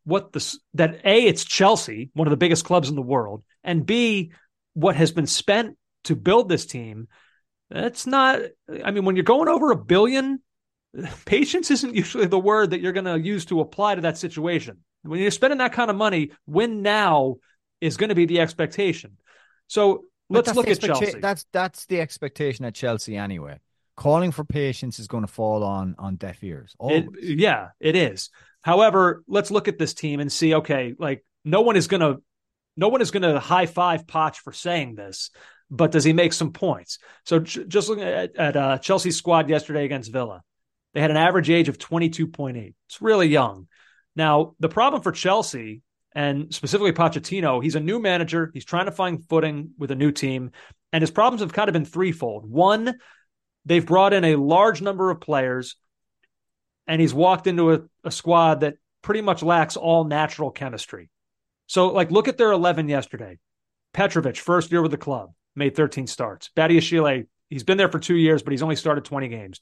that A, it's Chelsea, one of the biggest clubs in the world, and B, what has been spent to build this team. It's not, I mean, when you're going over $1 billion, patience isn't usually the word that you're going to use to apply to that situation. When you're spending that kind of money, win now is going to be the expectation. So let's look at Chelsea. That's the expectation at Chelsea anyway. Calling for patience is going to fall on deaf ears. It is. However, let's look at this team and see, okay, like no one is going to high five Poch for saying this, but does he make some points? So just looking at Chelsea's squad yesterday against Villa, they had an average age of 22.8. It's really young. Now, the problem for Chelsea, and specifically Pochettino, he's a new manager. He's trying to find footing with a new team. And his problems have kind of been threefold. One, they've brought in a large number of players, and he's walked into a squad that pretty much lacks all natural chemistry. So, like, look at their 11 yesterday. Petrovic, first year with the club, made 13 starts. Badiashile, he's been there for 2 years, but he's only started 20 games.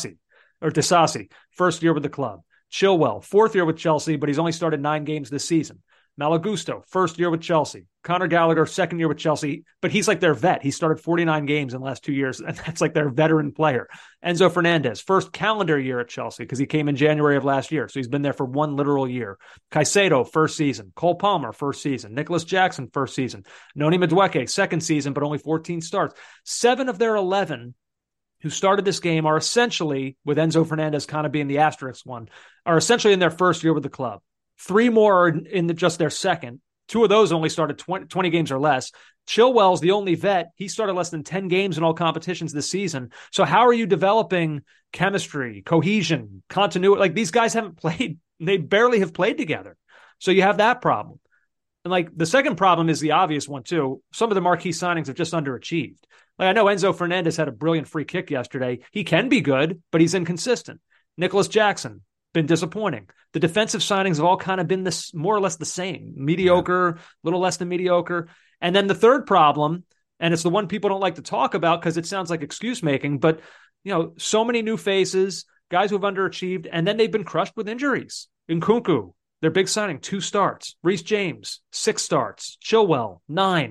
Disasi, first year with the club. Chilwell, fourth year with Chelsea, but he's only started 9 games this season. Malagusto, first year with Chelsea. Conor Gallagher, second year with Chelsea, but he's like their vet. He started 49 games in the last 2 years, and that's like their veteran player. Enzo Fernandez, first calendar year at Chelsea, because he came in January of last year, so he's been there for 1 literal year. Caicedo, first season. Cole Palmer, first season. Nicholas Jackson, first season. Noni Madueke, second season, but only 14 starts. 7 of their 11 who started this game are essentially, with Enzo Fernandez kind of being the asterisk one, are essentially in their first year with the club. 3 more are in just their second. 2 of those only started 20 games or less. Chilwell's the only vet. He started less than 10 games in all competitions this season. So how are you developing chemistry, cohesion, continuity? Like, these guys haven't played. They barely have played together. So you have that problem. And like the second problem is the obvious one too. Some of the marquee signings have just underachieved. Like, I know Enzo Fernandez had a brilliant free kick yesterday. He can be good, but he's inconsistent. Nicholas Jackson, been disappointing. The defensive signings have all kind of been this more or less the same. Mediocre, a little less than mediocre. And then the third problem, and it's the one people don't like to talk about because it sounds like excuse making, but you know, so many new faces, guys who have underachieved, and then they've been crushed with injuries. Nkunku, their big signing, 2 starts. Reece James, 6 starts. Chilwell, 9.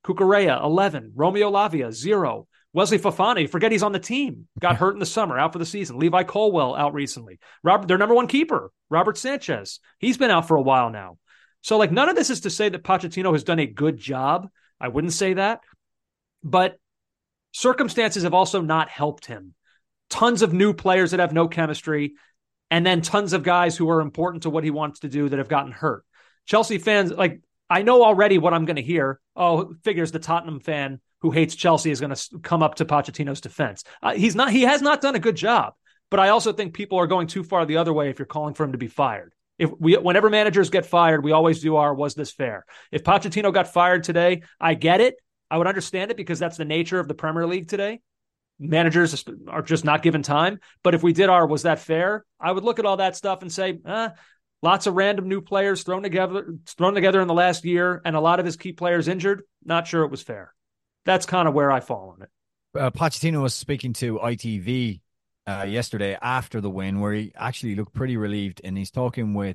Cucurella, 11. Romeo Lavia, 0. Wesley Fofana, forget he's on the team. Got hurt in the summer, out for the season. Levi Colwell out recently. Their number one keeper, Robert Sanchez. He's been out for a while now. So, like, none of this is to say that Pochettino has done a good job. I wouldn't say that. But circumstances have also not helped him. Tons of new players that have no chemistry, and then tons of guys who are important to what he wants to do that have gotten hurt. Chelsea fans, like, I know already what I'm going to hear. Oh, figures the Tottenham fan who hates Chelsea is going to come up to Pochettino's defense. He has not done a good job, but I also think people are going too far the other way if you're calling for him to be fired. Whenever managers get fired, we always do was this fair? If Pochettino got fired today, I get it. I would understand it because that's the nature of the Premier League today. Managers are just not given time. But if we did was that fair? I would look at all that stuff and say, lots of random new players thrown together in the last year, and a lot of his key players injured. Not sure it was fair. That's kind of where I fall on it. Pochettino was speaking to ITV yesterday after the win, where he actually looked pretty relieved, and he's talking with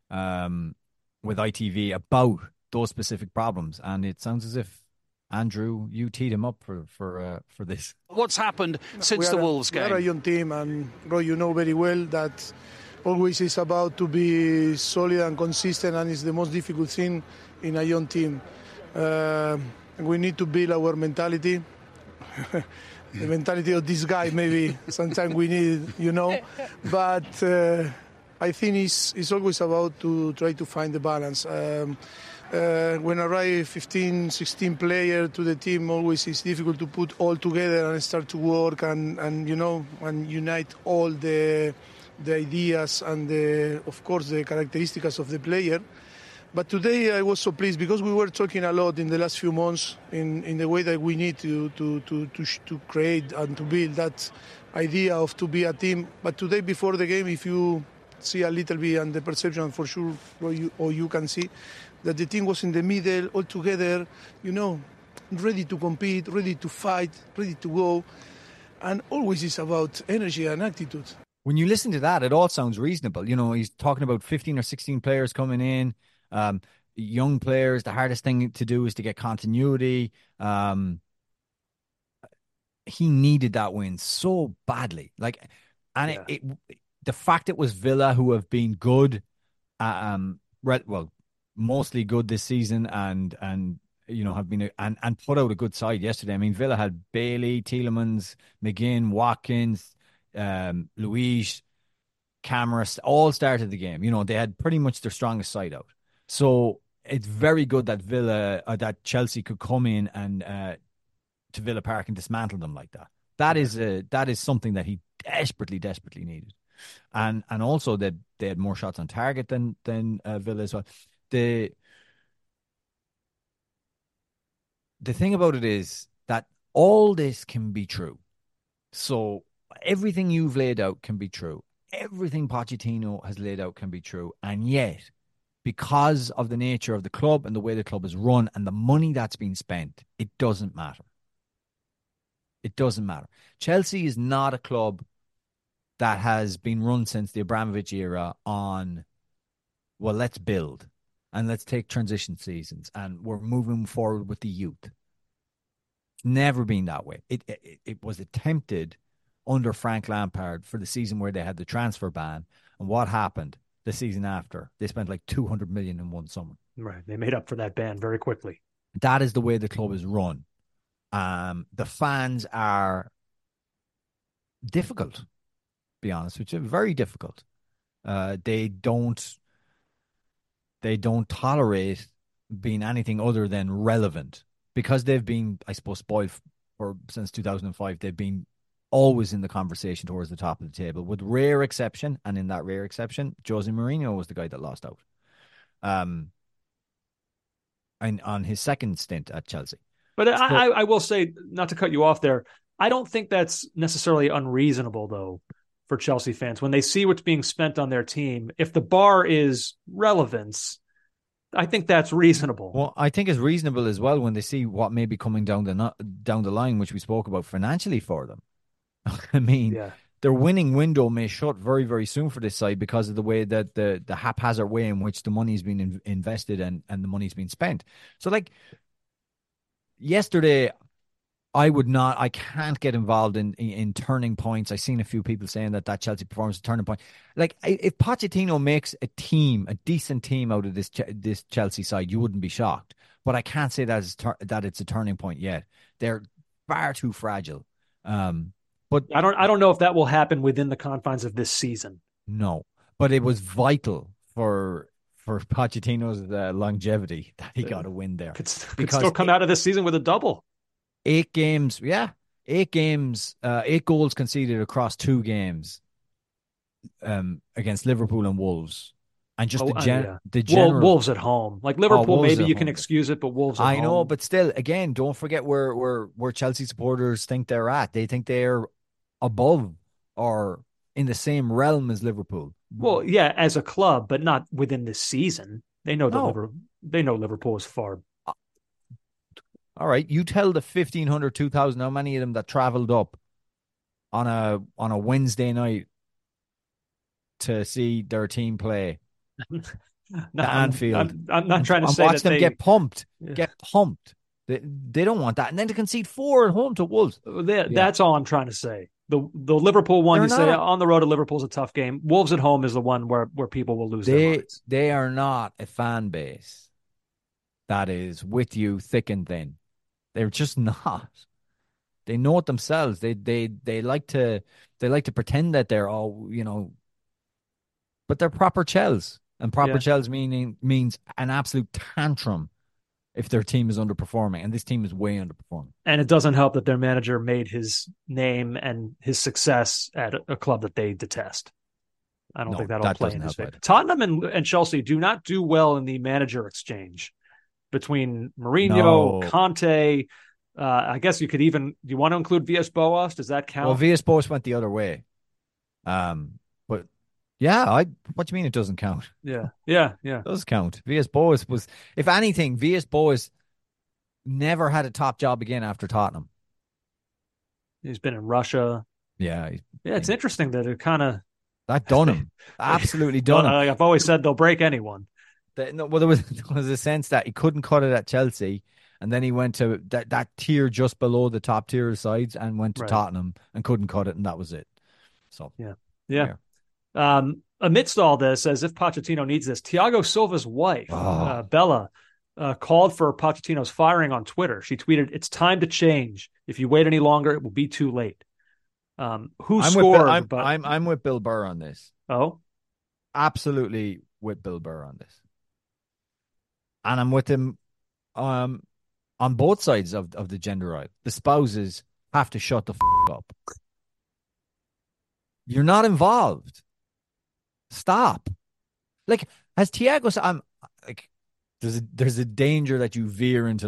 ITV about those specific problems. And it sounds as if, Andrew, you teed him up for this. What's happened since the Wolves game? We are a young team, and Roy, you know very well that always is about to be solid and consistent, and it's the most difficult thing in a young team. We need to build our mentality. The mentality of this guy, maybe sometimes we need, But I think it's always about to try to find the balance. When arrive 15, 16 players to the team, always it's difficult to put all together and start to work and unite all the ideas and of course the characteristics of the player. But today I was so pleased because we were talking a lot in the last few months in the way that we need to create and to build that idea of to be a team. But today before the game, if you see a little bit and the perception for sure, or you can see that the team was in the middle, all together, ready to compete, ready to fight, ready to go. And always it's about energy and attitude. When you listen to that, it all sounds reasonable. He's talking about 15 or 16 players coming in. Young players, the hardest thing to do is to get continuity. He needed that win so badly. The fact it was Villa who have been good, mostly good this season, and have been and put out a good side yesterday. I mean, Villa had Bailey, Tielemans, McGinn, Watkins, Luis, Cameras, all started the game. They had pretty much their strongest side out. So it's very good that that Chelsea could come in and to Villa Park and dismantle them like that. That is something that he desperately needed, and also that they had more shots on target than Villa as well. The thing about it is that all this can be true. So everything you've laid out can be true. Everything Pochettino has laid out can be true, and yet, because of the nature of the club and the way the club is run and the money that's been spent, it doesn't matter. It doesn't matter. Chelsea is not a club that has been run since the Abramovich era on, well, let's build and let's take transition seasons and we're moving forward with the youth. It's never been that way. It was attempted under Frank Lampard for the season where they had the transfer ban. And what happened? The season after, they spent like 200 million in one summer. Right. They made up for that ban very quickly. That is the way the club is run. The fans are difficult, to be honest with you, very difficult. They don't tolerate being anything other than relevant because they've been, I suppose, spoiled since 2005. They've been always in the conversation towards the top of the table, with rare exception, and in that rare exception, Jose Mourinho was the guy that lost out. And on his second stint at Chelsea. But I will say, not to cut you off there, I don't think that's necessarily unreasonable, though, for Chelsea fans. When they see what's being spent on their team, if the bar is relevance, I think that's reasonable. Well, I think it's reasonable as well when they see what may be coming down the line, which we spoke about financially for them. I mean, their winning window may shut very, very soon for this side because of the way that the haphazard way in which the money's been invested and the money's been spent. So, like, yesterday, I can't get involved in turning points. I've seen a few people saying that Chelsea performance is a turning point. Like, if Pochettino makes a decent team out of this Chelsea side, you wouldn't be shocked. But I can't say that it's a turning point yet. They're far too fragile. But I don't know if that will happen within the confines of this season. No, but it was vital for Pochettino's longevity that he got a win there. Could still come out of this season with a double. 8 games, 8 goals conceded across 2 games against Liverpool and Wolves. And just the general Wolves at home. Like Liverpool, maybe you can excuse it, but Wolves at home. I know, but still, again, don't forget where Chelsea supporters think they're at. They think they're above or in the same realm as Liverpool. Well, yeah, as a club, but not within this season. They know Liverpool is far. All right, you tell the 1,500, 2,000, how many of them that traveled up on a Wednesday night to see their team play No, Anfield. I'm not trying to say watch that them get pumped. They don't want that, and then to concede 4 at home to Wolves. That's all I'm trying to say. The Liverpool one, say on the road to Liverpool's a tough game. Wolves at home is the one where people will lose their minds. They are not a fan base that is with you thick and thin. They're just not. They know it themselves. They like to pretend that they're all, but they're proper Chels. And proper Chels means an absolute tantrum if their team is underperforming, and this team is way underperforming. And it doesn't help that their manager made his name and his success at a club that they detest. I don't think that'll play in his favor. Tottenham and Chelsea do not do well in the manager exchange between Mourinho, Conte. I guess you could even. Do you want to include Villas-Boas? Does that count? Well, Villas-Boas went the other way. But yeah, what do you mean it doesn't count? Yeah. It does count. Villas-Boas was, if anything, Villas-Boas never had a top job again after Tottenham. He's been in Russia. Yeah. It's interesting that it kind of... That done him. Absolutely done him. I've always said they'll break anyone. There was a sense that he couldn't cut it at Chelsea, and then he went to that tier just below the top tier of sides and went to Tottenham and couldn't cut it, and that was it. So yeah. Amidst all this, as if Pochettino needs this, Thiago Silva's wife, Bella, called for Pochettino's firing on Twitter. She tweeted, "It's time to change. If you wait any longer, it will be too late." I'm with Bill Burr on this. Oh? Absolutely with Bill Burr on this. And I'm with him on both sides of the gender aisle. The spouses have to shut the up. You're not involved. Stop. Like, has Thiago, I'm like, there's a danger that you veer into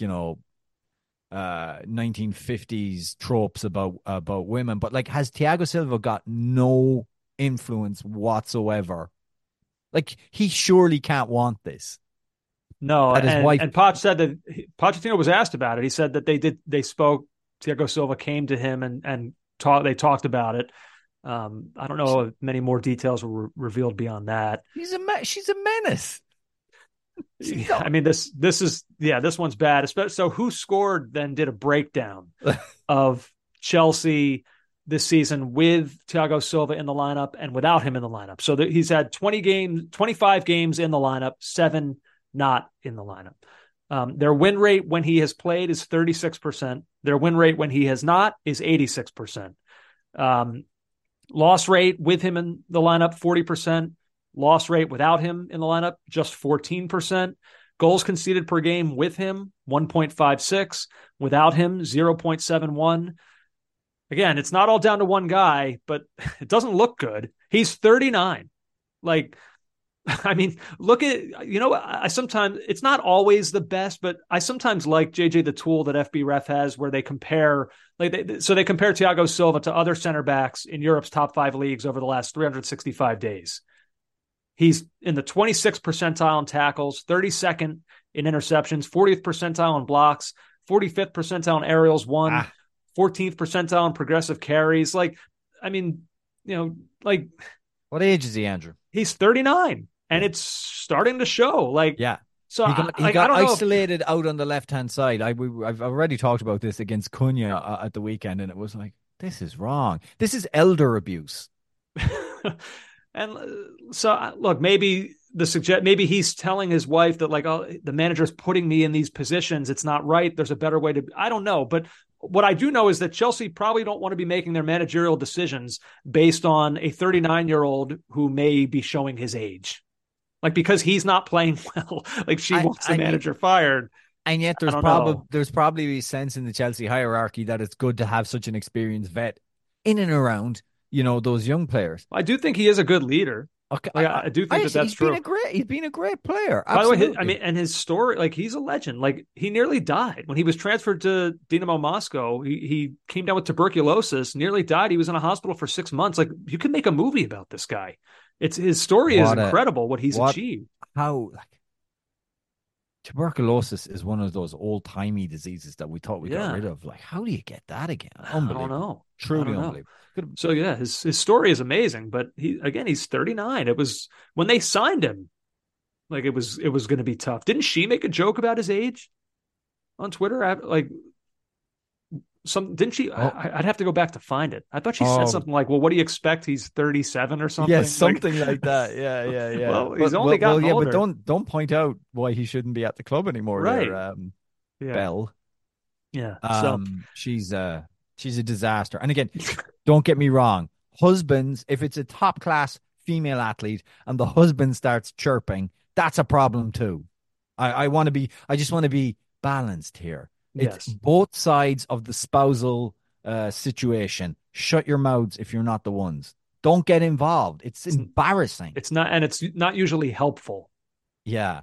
1950s tropes about women, but like, has Thiago Silva got no influence whatsoever? Like, he surely can't want this. No, and Poch said that Pochettino was asked about it. He said that they spoke. Thiago Silva came to him and they talked about it. I don't know if many more details were revealed beyond that. She's a menace. I mean, this one's bad. So who scored then did a breakdown of Chelsea this season with Thiago Silva in the lineup and without him in the lineup. So he's had 25 games in the lineup, 7 not in the lineup. Their win rate when he has played is 36%. Their win rate when he has not is 86%. Loss rate with him in the lineup, 40%. Loss rate without him in the lineup, just 14%. Goals conceded per game with him, 1.56. Without him, 0.71. Again, it's not all down to one guy, but it doesn't look good. He's 39. Like, I mean, look at, I sometimes, it's not always the best, but I sometimes like JJ, the tool that FBref has where they compare, they compare Thiago Silva to other center backs in Europe's top 5 leagues over the last 365 days. He's in the 26th percentile in tackles, 32nd in interceptions, 40th percentile in blocks, 45th percentile in aerials, 14th percentile in progressive carries. Like, I mean, what age is he, Andrew? He's 39. And it's starting to show. Like, So he got I don't know isolated out on the left-hand side. I've already talked about this against Cunha at the weekend, and it was like, this is wrong. This is elder abuse. And so, look, maybe maybe he's telling his wife that, like, oh, the manager's putting me in these positions. It's not right. There's a better way to. I don't know, but what I do know is that Chelsea probably don't want to be making their managerial decisions based on a 39-year-old who may be showing his age, like, because he's not playing well. Like, she wants the manager fired. And yet there's probably a sense in the Chelsea hierarchy that it's good to have such an experienced vet in and around, those young players. I do think he is a good leader. Okay, like, I do think that's true. He's been a great player. Absolutely. By the way, and his story, like, he's a legend. Like, he nearly died when he was transferred to Dynamo Moscow. He came down with tuberculosis, nearly died. He was in a hospital for 6 months. Like, you can make a movie about this guy. His story is incredible. What he's achieved. Tuberculosis is one of those old-timey diseases that we thought we got rid of. Like, how do you get that again? Unbelievable. I don't know. Truly unbelievable. So, yeah, his story is amazing. But he's 39. It was when they signed him, like, it was going to be tough. Didn't she make a joke about his age on Twitter? Like, didn't she? I'd have to go back to find it. I thought she said something like, "Well, what do you expect? He's 37 or something." Yes, something like that. Yeah. Well, he's only gotten older. But don't point out why he shouldn't be at the club anymore, right? There, Belle. Yeah. She's a disaster. And again, don't get me wrong. Husbands, if it's a top class female athlete and the husband starts chirping, that's a problem too. I just want to be balanced here. It's both sides of the spousal situation. Shut your mouths if you're not the ones. Don't get involved. It's embarrassing. It's not usually helpful. Yeah.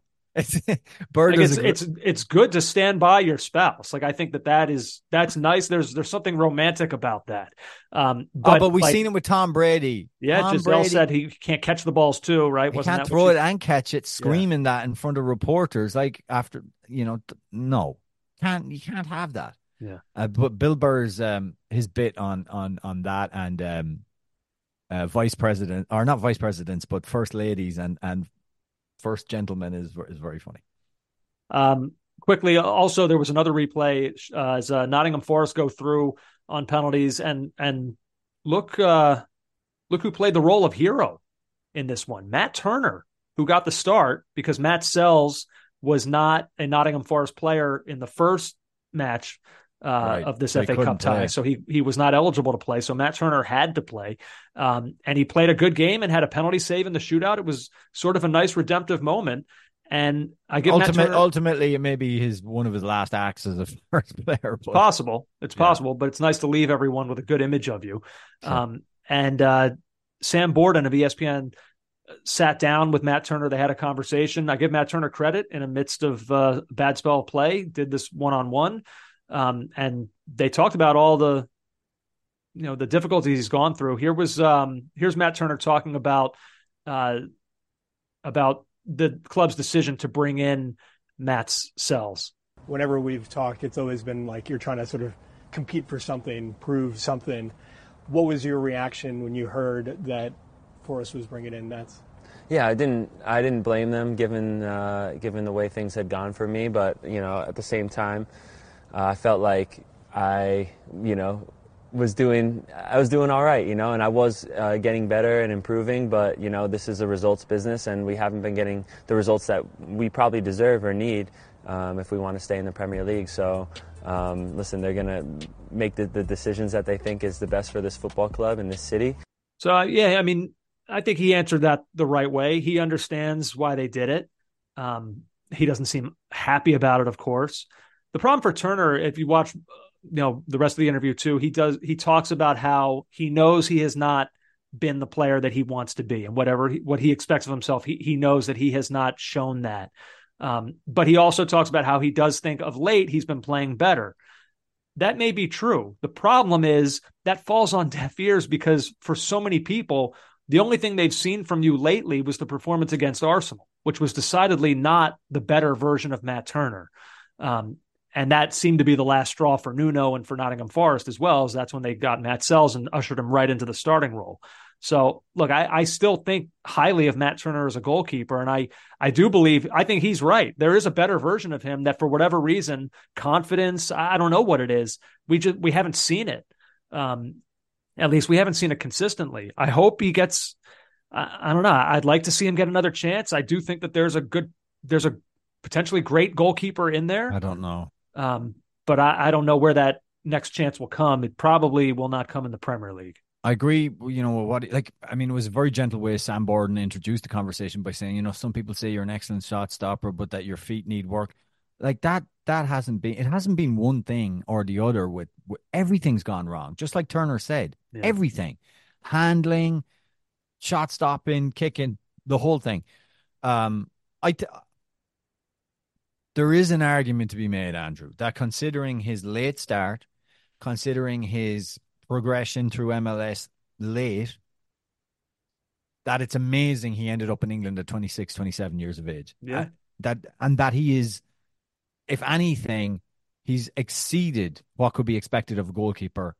It's good to stand by your spouse. Like, I think that's nice. There's something romantic about that. But we've seen it with Tom Brady. Yeah, Giselle said he can't catch the balls too, right? He can't throw it and catch it, screaming that in front of reporters. Like, after, no. You can't have that. Yeah. But Bill Burr's his bit on that, and vice president, or not vice presidents, but first ladies and first gentlemen is very funny. Quickly, also, there was another replay as Nottingham Forest go through on penalties, and look who played the role of hero in this one. Matt Turner, who got the start because Matt Sells was not a Nottingham Forest player in the first match of this FA Cup tie. So he was not eligible to play. So Matt Turner had to play. And he played a good game and had a penalty save in the shootout. It was sort of a nice redemptive moment. And I give Matt Turner, ultimately, it may be one of his last acts as a first player. It's possible. It's possible, but it's nice to leave everyone with a good image of you. Sure. And Sam Borden of ESPN sat down with Matt Turner. They had a conversation. I give Matt Turner credit in the midst of bad spell of play, did this one-on-one. And they talked about all the difficulties he's gone through. Here's Matt Turner talking about the club's decision to bring in Matt Sells. Whenever we've talked, it's always been like you're trying to sort of compete for something, prove something. What was your reaction when you heard that Forrest was bringing in Nets? Yeah, I didn't blame them given the way things had gone for me, but at the same time, I felt like I was doing all right, and I was getting better and improving, but this is a results business, and we haven't been getting the results that we probably deserve or need if we want to stay in the Premier League. So listen, they're gonna make the decisions that they think is the best for this football club in this city. So I think he answered that the right way. He understands why they did it. He doesn't seem happy about it, of course. The problem for Turner, if you watch, the rest of the interview too, he talks about how he knows he has not been the player that he wants to be, and what he expects of himself, he knows that he has not shown that. But he also talks about how he does think of late he's been playing better. That may be true. The problem is that falls on deaf ears because for so many people, the only thing they've seen from you lately was the performance against Arsenal, which was decidedly not the better version of Matt Turner. And that seemed to be the last straw for Nuno and for Nottingham Forest as well, as that's when they got Matt Sells and ushered him right into the starting role. So, look, I still think highly of Matt Turner as a goalkeeper, and I do believe, I think he's right. There is a better version of him that, for whatever reason, confidence, I don't know what it is. We haven't seen it. At least we haven't seen it consistently. I hope he gets, I don't know, I'd like to see him get another chance. I do think that there's a potentially great goalkeeper in there. I don't know. But I don't know where that next chance will come. It probably will not come in the Premier League. I agree. You know, it was a very gentle way Sam Borden introduced the conversation by saying, you know, some people say you're an excellent shot stopper, but that your feet need work. Like that hasn't been one thing or the other with everything's gone wrong. Just like Turner said, everything, handling, shot stopping, kicking, the whole thing. There is an argument to be made, Andrew, that considering his late start, considering his progression through MLS late, that it's amazing he ended up in England at 26, 27 years of age. Yeah. That he is, if anything, he's exceeded what could be expected of a goalkeeper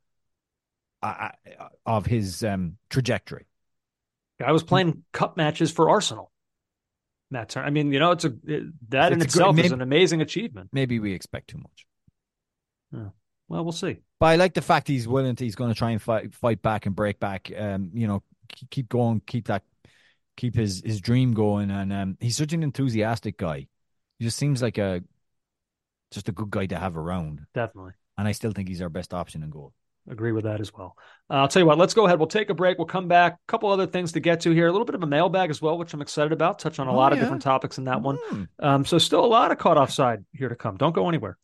of his trajectory. I was playing cup matches for Arsenal. Matt Turner. I mean, you know, that in itself is an amazing achievement. Maybe we expect too much. Yeah. Well, we'll see. But I like the fact he's going to try and fight back and break back. You know, keep going, keep his dream going. And he's such an enthusiastic guy. He just seems like just a good guy to have around. Definitely. And I still think he's our best option in goal. Agree with that as well. I'll tell you what, let's go ahead. We'll take a break. We'll come back. A couple other things to get to here. A little bit of a mailbag as well, which I'm excited about. Touch on a lot of different topics in that one. So still a lot of caught offside here to come. Don't go anywhere.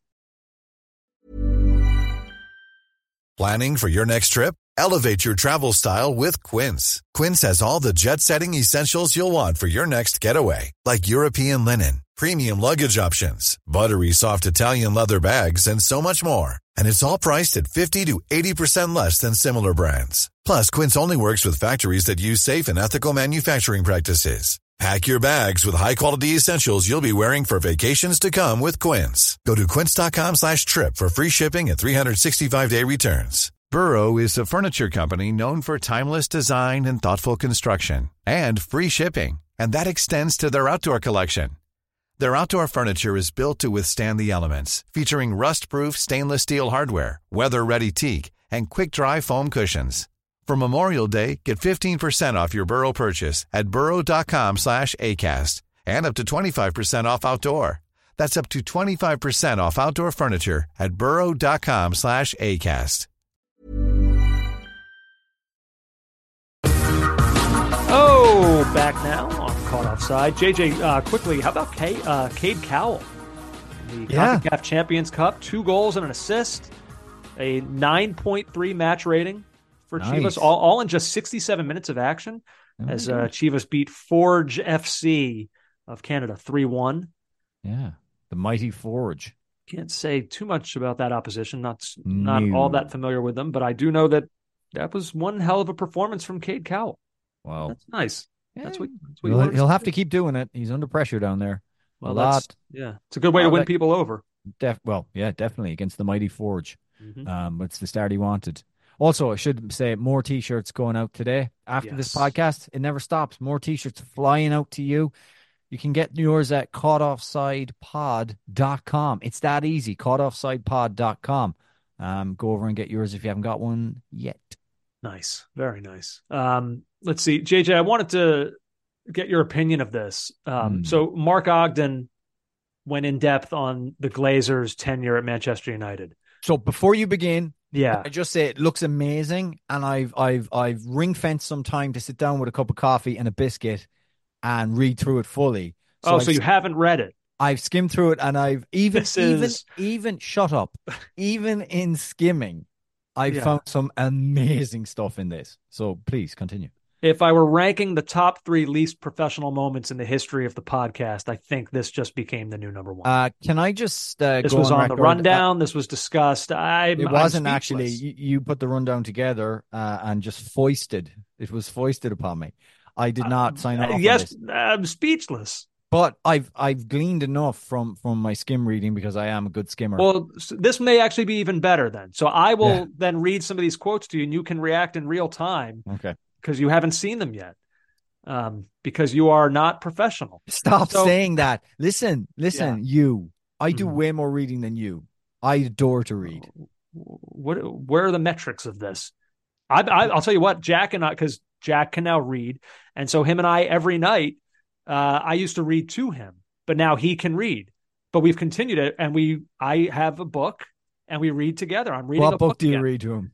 Planning for your next trip? Elevate your travel style with Quince. Quince has all the jet-setting essentials you'll want for your next getaway, like European linen, premium luggage options, buttery soft Italian leather bags, and so much more. And it's all priced at 50 to 80% less than similar brands. Plus, Quince only works with factories that use safe and ethical manufacturing practices. Pack your bags with high-quality essentials you'll be wearing for vacations to come with Quince. Go to quince.com/trip for free shipping and 365-day returns. Burrow is a furniture company known for timeless design and thoughtful construction, and free shipping, and that extends to their outdoor collection. Their outdoor furniture is built to withstand the elements, featuring rust-proof stainless steel hardware, weather-ready teak, and quick-dry foam cushions. For Memorial Day, get 15% off your Burrow purchase at burrow.com/ACAST and up to 25% off outdoor. That's up to 25% off outdoor furniture at burrow.com/ACAST. Oh, back now on Caught Offside. JJ, quickly, how about Cade Cowell? The CONCACAF Champions Cup, 2 goals and an assist, a 9.3 match rating for Chivas, all in just 67 minutes of action, as Chivas beat Forge FC of Canada 3-1. Yeah, the mighty Forge. Can't say too much about that opposition. Not all that familiar with them, but I do know that was one hell of a performance from Cade Cowell. Wow, that's nice. Yeah. That's what he'll have to keep doing it. He's under pressure down there. Well, it's a good way to win people over. Definitely against the mighty Forge. Mm-hmm. But it's the start he wanted. Also, I should say more T-shirts going out today after this podcast. It never stops. More T-shirts flying out to you. You can get yours at caughtoffsidepod.com. It's that easy. Caughtoffsidepod.com. Go over and get yours if you haven't got one yet. Nice. Very nice. Let's see. JJ, I wanted to get your opinion of this. So Mark Ogden went in depth on the Glazers' tenure at Manchester United. So before you begin, I just say it looks amazing, and I've ring fenced some time to sit down with a cup of coffee and a biscuit and read through it fully. So you haven't read it? I've skimmed through it, and I've even shut up. Even in skimming, I found some amazing stuff in this. So please continue. If I were ranking the top 3 least professional moments in the history of the podcast, I think this just became the new number 1. Can I just this was on the rundown. This was discussed. It wasn't actually. You put the rundown together and just foisted. It was foisted upon me. I did not sign off. Yes, I'm speechless. But I've gleaned enough from my skim reading, because I am a good skimmer. Well, this may actually be even better then. So I will then read some of these quotes to you, and you can react in real time. Okay. Because you haven't seen them yet. Because you are not professional. Stop saying that. Listen, you. I do way more reading than you. I adore to read. Where are the metrics of this? I'll tell you what, Jack and I, because Jack can now read, and so him and I every night, I used to read to him, but now he can read. But we've continued it, and I have a book, and we read together. I'm reading. What book do you read to him?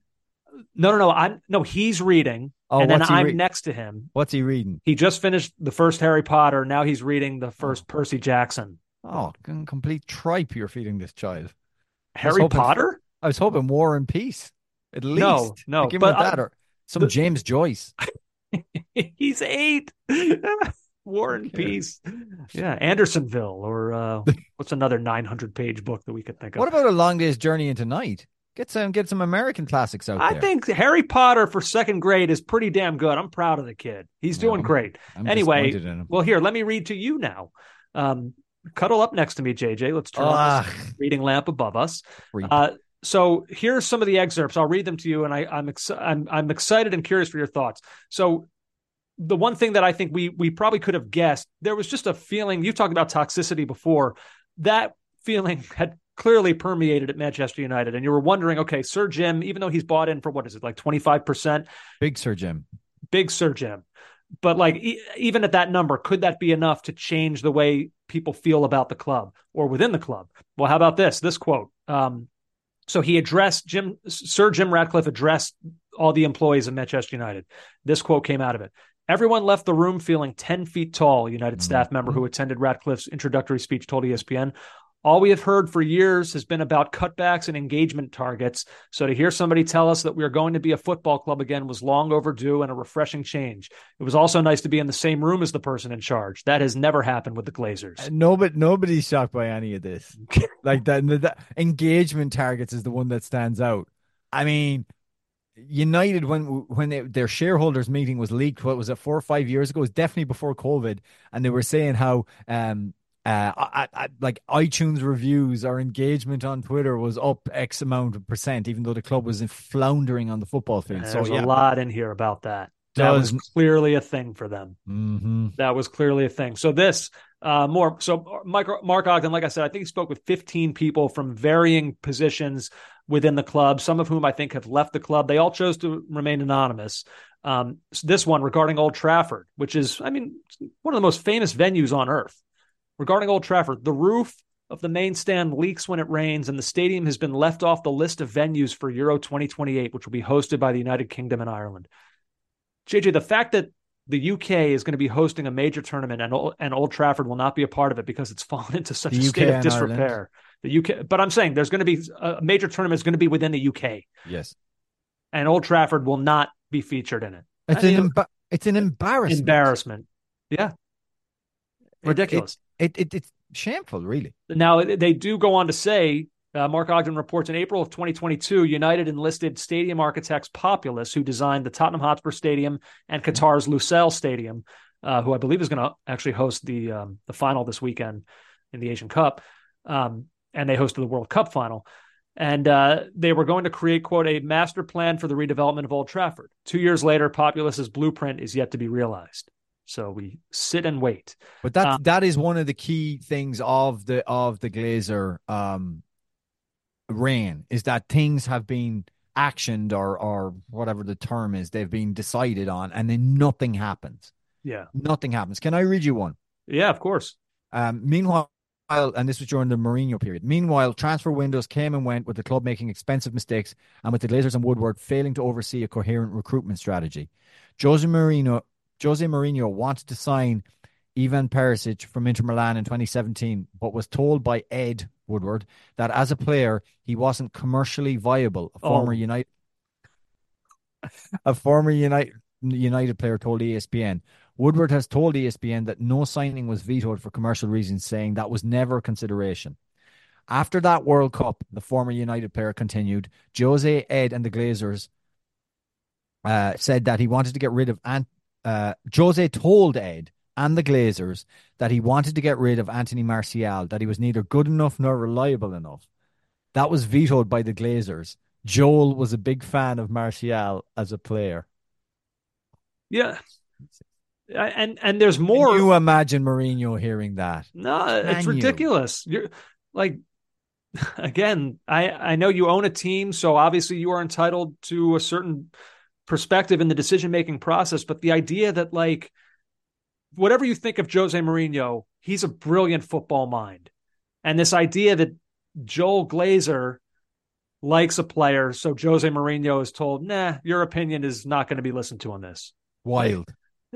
No. He's reading, and then I'm next to him. What's he reading? He just finished the first Harry Potter. Now he's reading the first Percy Jackson. Oh, complete tripe you're feeding this child. Harry Potter? I was hoping War and Peace. At least. No. Give him that, or some James Joyce. He's 8. War and Peace. Yeah, Andersonville, or what's another 900-page book that we could think of? What about A Long Day's Journey into Night? Get some American classics out there. I think Harry Potter for second grade is pretty damn good. I'm proud of the kid. He's doing great. Anyway, well, here, let me read to you now. Cuddle up next to me, JJ. Let's turn on this reading lamp above us. So here's some of the excerpts. I'll read them to you, and I'm excited and curious for your thoughts. So the one thing that I think we probably could have guessed, there was just a feeling. You talked about toxicity before. That feeling had clearly permeated at Manchester United, and you were wondering, okay, Sir Jim, even though he's bought in for, what is it, like 25%? Big Sir Jim. But like, even at that number, could that be enough to change the way people feel about the club or within the club? Well, how about this quote? So he addressed Sir Jim Ratcliffe addressed all the employees of Manchester United. This quote came out of it. Everyone left the room feeling 10 feet tall, United staff member who attended Ratcliffe's introductory speech told ESPN. All we have heard for years has been about cutbacks and engagement targets. So to hear somebody tell us that we are going to be a football club again was long overdue and a refreshing change. It was also nice to be in the same room as the person in charge. That has never happened with the Glazers. Nobody's shocked by any of this. Like that engagement targets is the one that stands out. I mean, United, when their shareholders meeting was leaked, what was it, 4 or 5 years ago? It was definitely before COVID, and they were saying how like iTunes reviews or engagement on Twitter was up X amount of percent, even though the club was floundering on the football field. There's a lot in here about that. That was clearly a thing for them. Mm-hmm. That was clearly a thing. So this more. So Mark Ogden, like I said, I think he spoke with 15 people from varying positions within the club, some of whom I think have left the club. They all chose to remain anonymous. This one regarding Old Trafford, which is, I mean, one of the most famous venues on earth. Regarding Old Trafford, the roof of the main stand leaks when it rains, and the stadium has been left off the list of venues for Euro 2028, which will be hosted by the United Kingdom and Ireland. JJ, the fact that the UK is going to be hosting a major tournament and Old Trafford will not be a part of it because it's fallen into such a state of disrepair. The UK, but I'm saying there's going to be a major tournament is going to be within the UK. Yes. And Old Trafford will not be featured in it. It's an embarrassment. Embarrassment. Yeah. Ridiculous. It's shameful, really. Now, they do go on to say, Mark Ogden reports in April of 2022, United enlisted stadium architects Populous, who designed the Tottenham Hotspur Stadium and Qatar's Lusail Stadium, who I believe is going to actually host the final this weekend in the Asian Cup. And they hosted the World Cup final. And they were going to create, quote, a master plan for the redevelopment of Old Trafford. 2 years later, Populous's blueprint is yet to be realized. So we sit and wait. But that is one of the key things of the Glazer reign, is that things have been actioned or whatever the term is, they've been decided on, and then nothing happens. Yeah. Nothing happens. Can I read you one? Yeah, of course. Meanwhile, and this was during the Mourinho period. Meanwhile, transfer windows came and went, with the club making expensive mistakes and with the Glazers and Woodward failing to oversee a coherent recruitment strategy. Jose Mourinho wanted to sign Ivan Perisic from Inter Milan in 2017, but was told by Ed Woodward that as a player, he wasn't commercially viable. A former United player told ESPN. Woodward has told ESPN that no signing was vetoed for commercial reasons, saying that was never a consideration. After that World Cup, the former United player continued, Jose, Ed and the Glazers said that he wanted to get rid of Jose told Ed and the Glazers that he wanted to get rid of Anthony Martial, that he was neither good enough nor reliable enough. That was vetoed by the Glazers. Joel was a big fan of Martial as a player. Yeah. And there's more. Can you imagine Mourinho hearing that? No, it's ridiculous. You're like, again, I know you own a team, so obviously you are entitled to a certain perspective in the decision-making process, but the idea that, like, whatever you think of Jose Mourinho, he's a brilliant football mind. And this idea that Joel Glazer likes a player, so Jose Mourinho is told, nah, your opinion is not going to be listened to on this. Wild.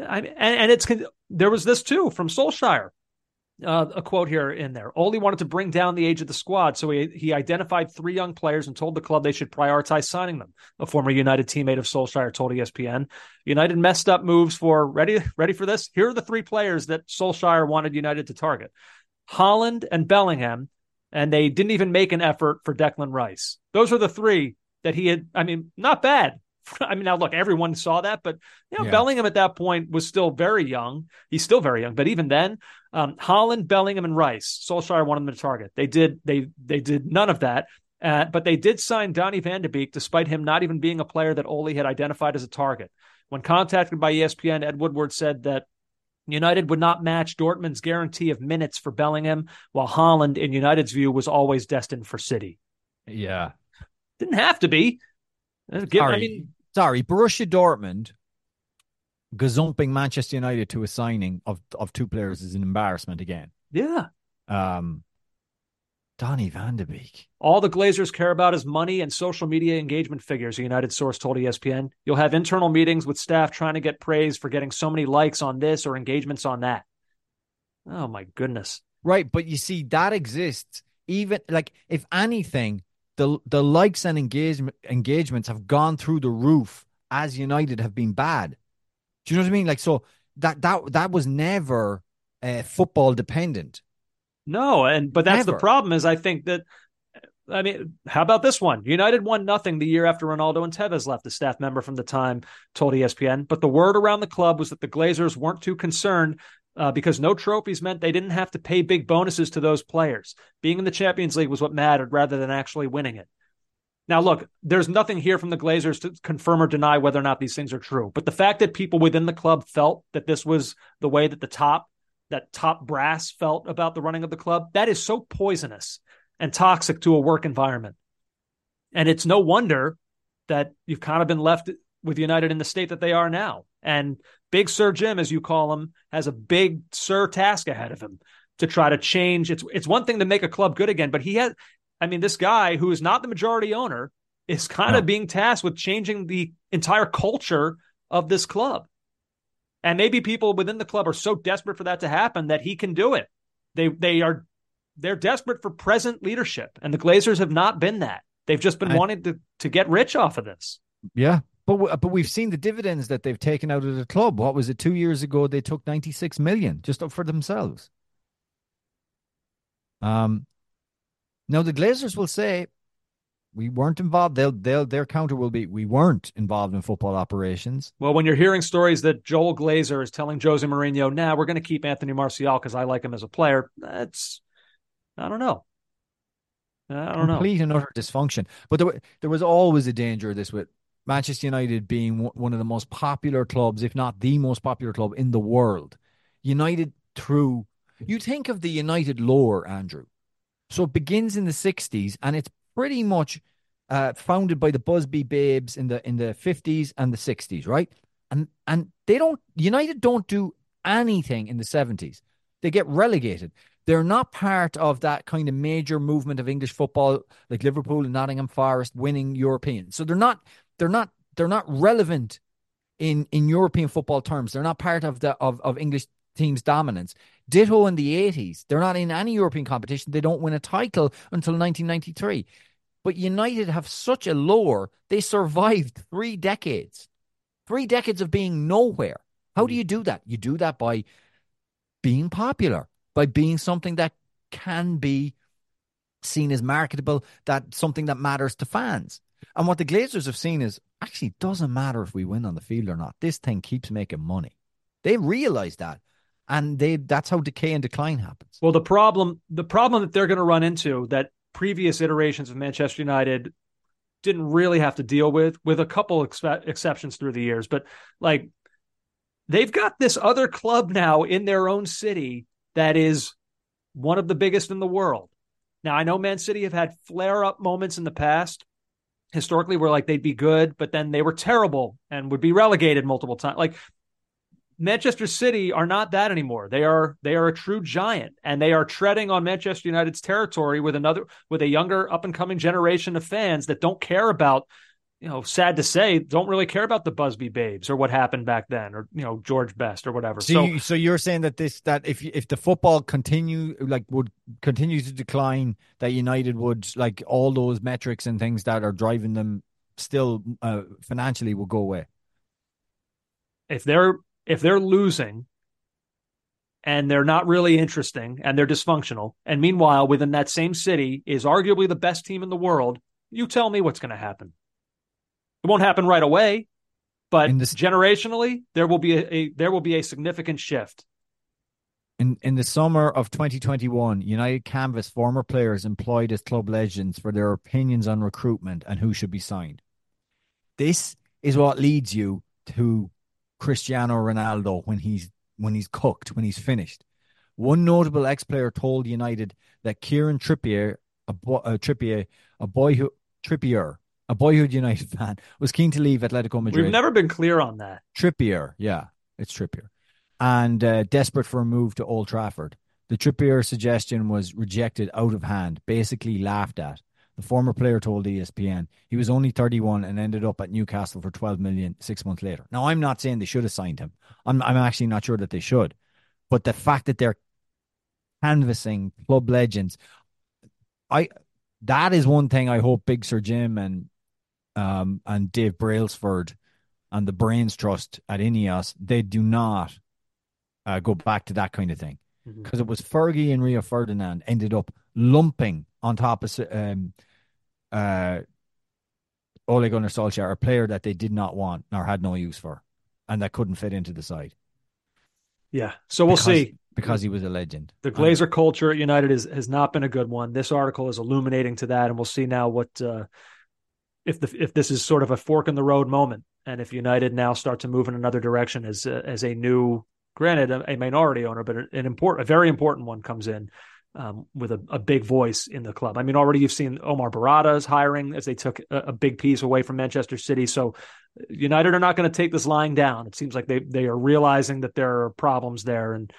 There was this too from Solskjaer. A quote here in there. Ole wanted to bring down the age of the squad, so he identified 3 young players and told the club they should prioritize signing them. A former United teammate of Solskjaer told ESPN. United messed up moves for, ready for this? Here are the 3 players that Solskjaer wanted United to target. Haaland and Bellingham, and they didn't even make an effort for Declan Rice. Those are the 3 that he had, not bad. Now, look, everyone saw that, but Bellingham at that point was still very young. He's still very young, but even then, Haaland, Bellingham, and Rice, Solskjaer wanted them to target. They did none of that, but they did sign Donny van de Beek, despite him not even being a player that Ole had identified as a target. When contacted by ESPN, Ed Woodward said that United would not match Dortmund's guarantee of minutes for Bellingham, while Haaland, in United's view, was always destined for City. Yeah. Didn't have to be. Sorry, Borussia Dortmund gazumping Manchester United to a signing of 2 players is an embarrassment again. Yeah. Donny van de Beek. All the Glazers care about is money and social media engagement figures, a United source told ESPN. You'll have internal meetings with staff trying to get praise for getting so many likes on this or engagements on that. Oh, my goodness. Right, but you see, that exists. Even, like, if anything, the likes and engagements have gone through the roof as United have been bad. Do you know what I mean? Like, so that was never football dependent. No, but that's the problem. Is I think that, how about this one? United won nothing the year after Ronaldo and Tevez left. The staff member from the time told ESPN. But the word around the club was that the Glazers weren't too concerned because no trophies meant they didn't have to pay big bonuses to those players. Being in the Champions League was what mattered rather than actually winning it. Now, look, there's nothing here from the Glazers to confirm or deny whether or not these things are true. But the fact that people within the club felt that this was the way that that top brass felt about the running of the club, that is so poisonous and toxic to a work environment. And it's no wonder that you've kind of been left with United in the state that they are now. And Big Sir Jim, as you call him, has a big Sir task ahead of him to try to change. It's one thing to make a club good again, but this guy who is not the majority owner is kind of being tasked with changing the entire culture of this club. And maybe people within the club are so desperate for that to happen that he can do it. They're desperate for present leadership, and the Glazers have not been that. They've just been wanting to get rich off of this. Yeah, but we've seen the dividends that they've taken out of the club. What was it? 2 years ago, they took 96 million just up for themselves. Now the Glazers will say we weren't involved. Their counter will be we weren't involved in football operations. Well, when you're hearing stories that Joel Glazer is telling Jose Mourinho, we're going to keep Anthony Martial because I like him as a player, that's, I don't know. Complete and utter dysfunction. But there was always a danger of this with Manchester United being one of the most popular clubs, if not the most popular club in the world. United you think of the United lore, Andrew. So it begins in the 60s, and it's pretty much founded by the Busby Babes in the 50s and the 60s, right? And United don't do anything in the 70s. They get relegated. They're not part of that kind of major movement of English football, like Liverpool and Nottingham Forest winning European. So they're not relevant in European football terms. They're not part of English teams' dominance. Ditto in the 80s. They're not in any European competition. They don't win a title until 1993. But United have such a lore. They survived 3 decades. 3 decades of being nowhere. How do you do that? You do that by being popular, by being something that can be seen as marketable, that something that matters to fans. And what the Glazers have seen is, actually, it doesn't matter if we win on the field or not. This thing keeps making money. They realize that. and that's how decay and decline happens. Well, the problem that they're going to run into, that previous iterations of Manchester United didn't really have to deal with a couple exceptions through the years, but like they've got this other club now in their own city that is one of the biggest in the world. Now, I know Man City have had flare-up moments in the past, historically, where like they'd be good, but then they were terrible and would be relegated multiple times. Like Manchester City are not that anymore. They are a true giant, and they are treading on Manchester United's territory with a younger up and coming generation of fans that don't care about, sad to say, don't really care about the Busby Babes or what happened back then, or George Best or whatever. So you're saying that if the football would continue to decline, that United would, like, all those metrics and things that are driving them still financially will go away. If they're losing and they're not really interesting and they're dysfunctional, and meanwhile within that same city is arguably the best team in the world, you tell me what's going to happen. It won't happen right away, but generationally there will be a significant shift. In the summer of 2021, United canvassed former players employed as club legends for their opinions on recruitment and who should be signed. This is what leads you to Cristiano Ronaldo when he's cooked, when he's finished. One notable ex-player told United that Kieran Trippier, a boyhood United fan, was keen to leave Atletico Madrid. We've never been clear on that. Trippier, yeah, it's Trippier. And desperate for a move to Old Trafford. The Trippier suggestion was rejected out of hand, basically laughed at. The former player told ESPN he was only 31 and ended up at Newcastle for 12 million 6 months later. Now, I'm not saying they should have signed him. I'm actually not sure that they should. But the fact that they're canvassing club legends, that is one thing I hope Big Sir Jim and Dave Brailsford and the Brains Trust at Ineos, they do not go back to that kind of thing. Because it was Fergie and Rio Ferdinand ended up lumping on top of Ole Gunnar Solskjaer, a player that they did not want nor had no use for, and that couldn't fit into the side. Yeah, so we'll see. Because he was a legend. The Glazer culture at United has not been a good one. This article is illuminating to that, and we'll see now what if this is sort of a fork in the road moment, and if United now start to move in another direction as a new, granted a minority owner, but a very important one comes in. With a big voice in the club. I mean, already you've seen Omar Barada's hiring as they took a big piece away from Manchester City. So United are not going to take this lying down. It seems like they are realizing that there are problems there. And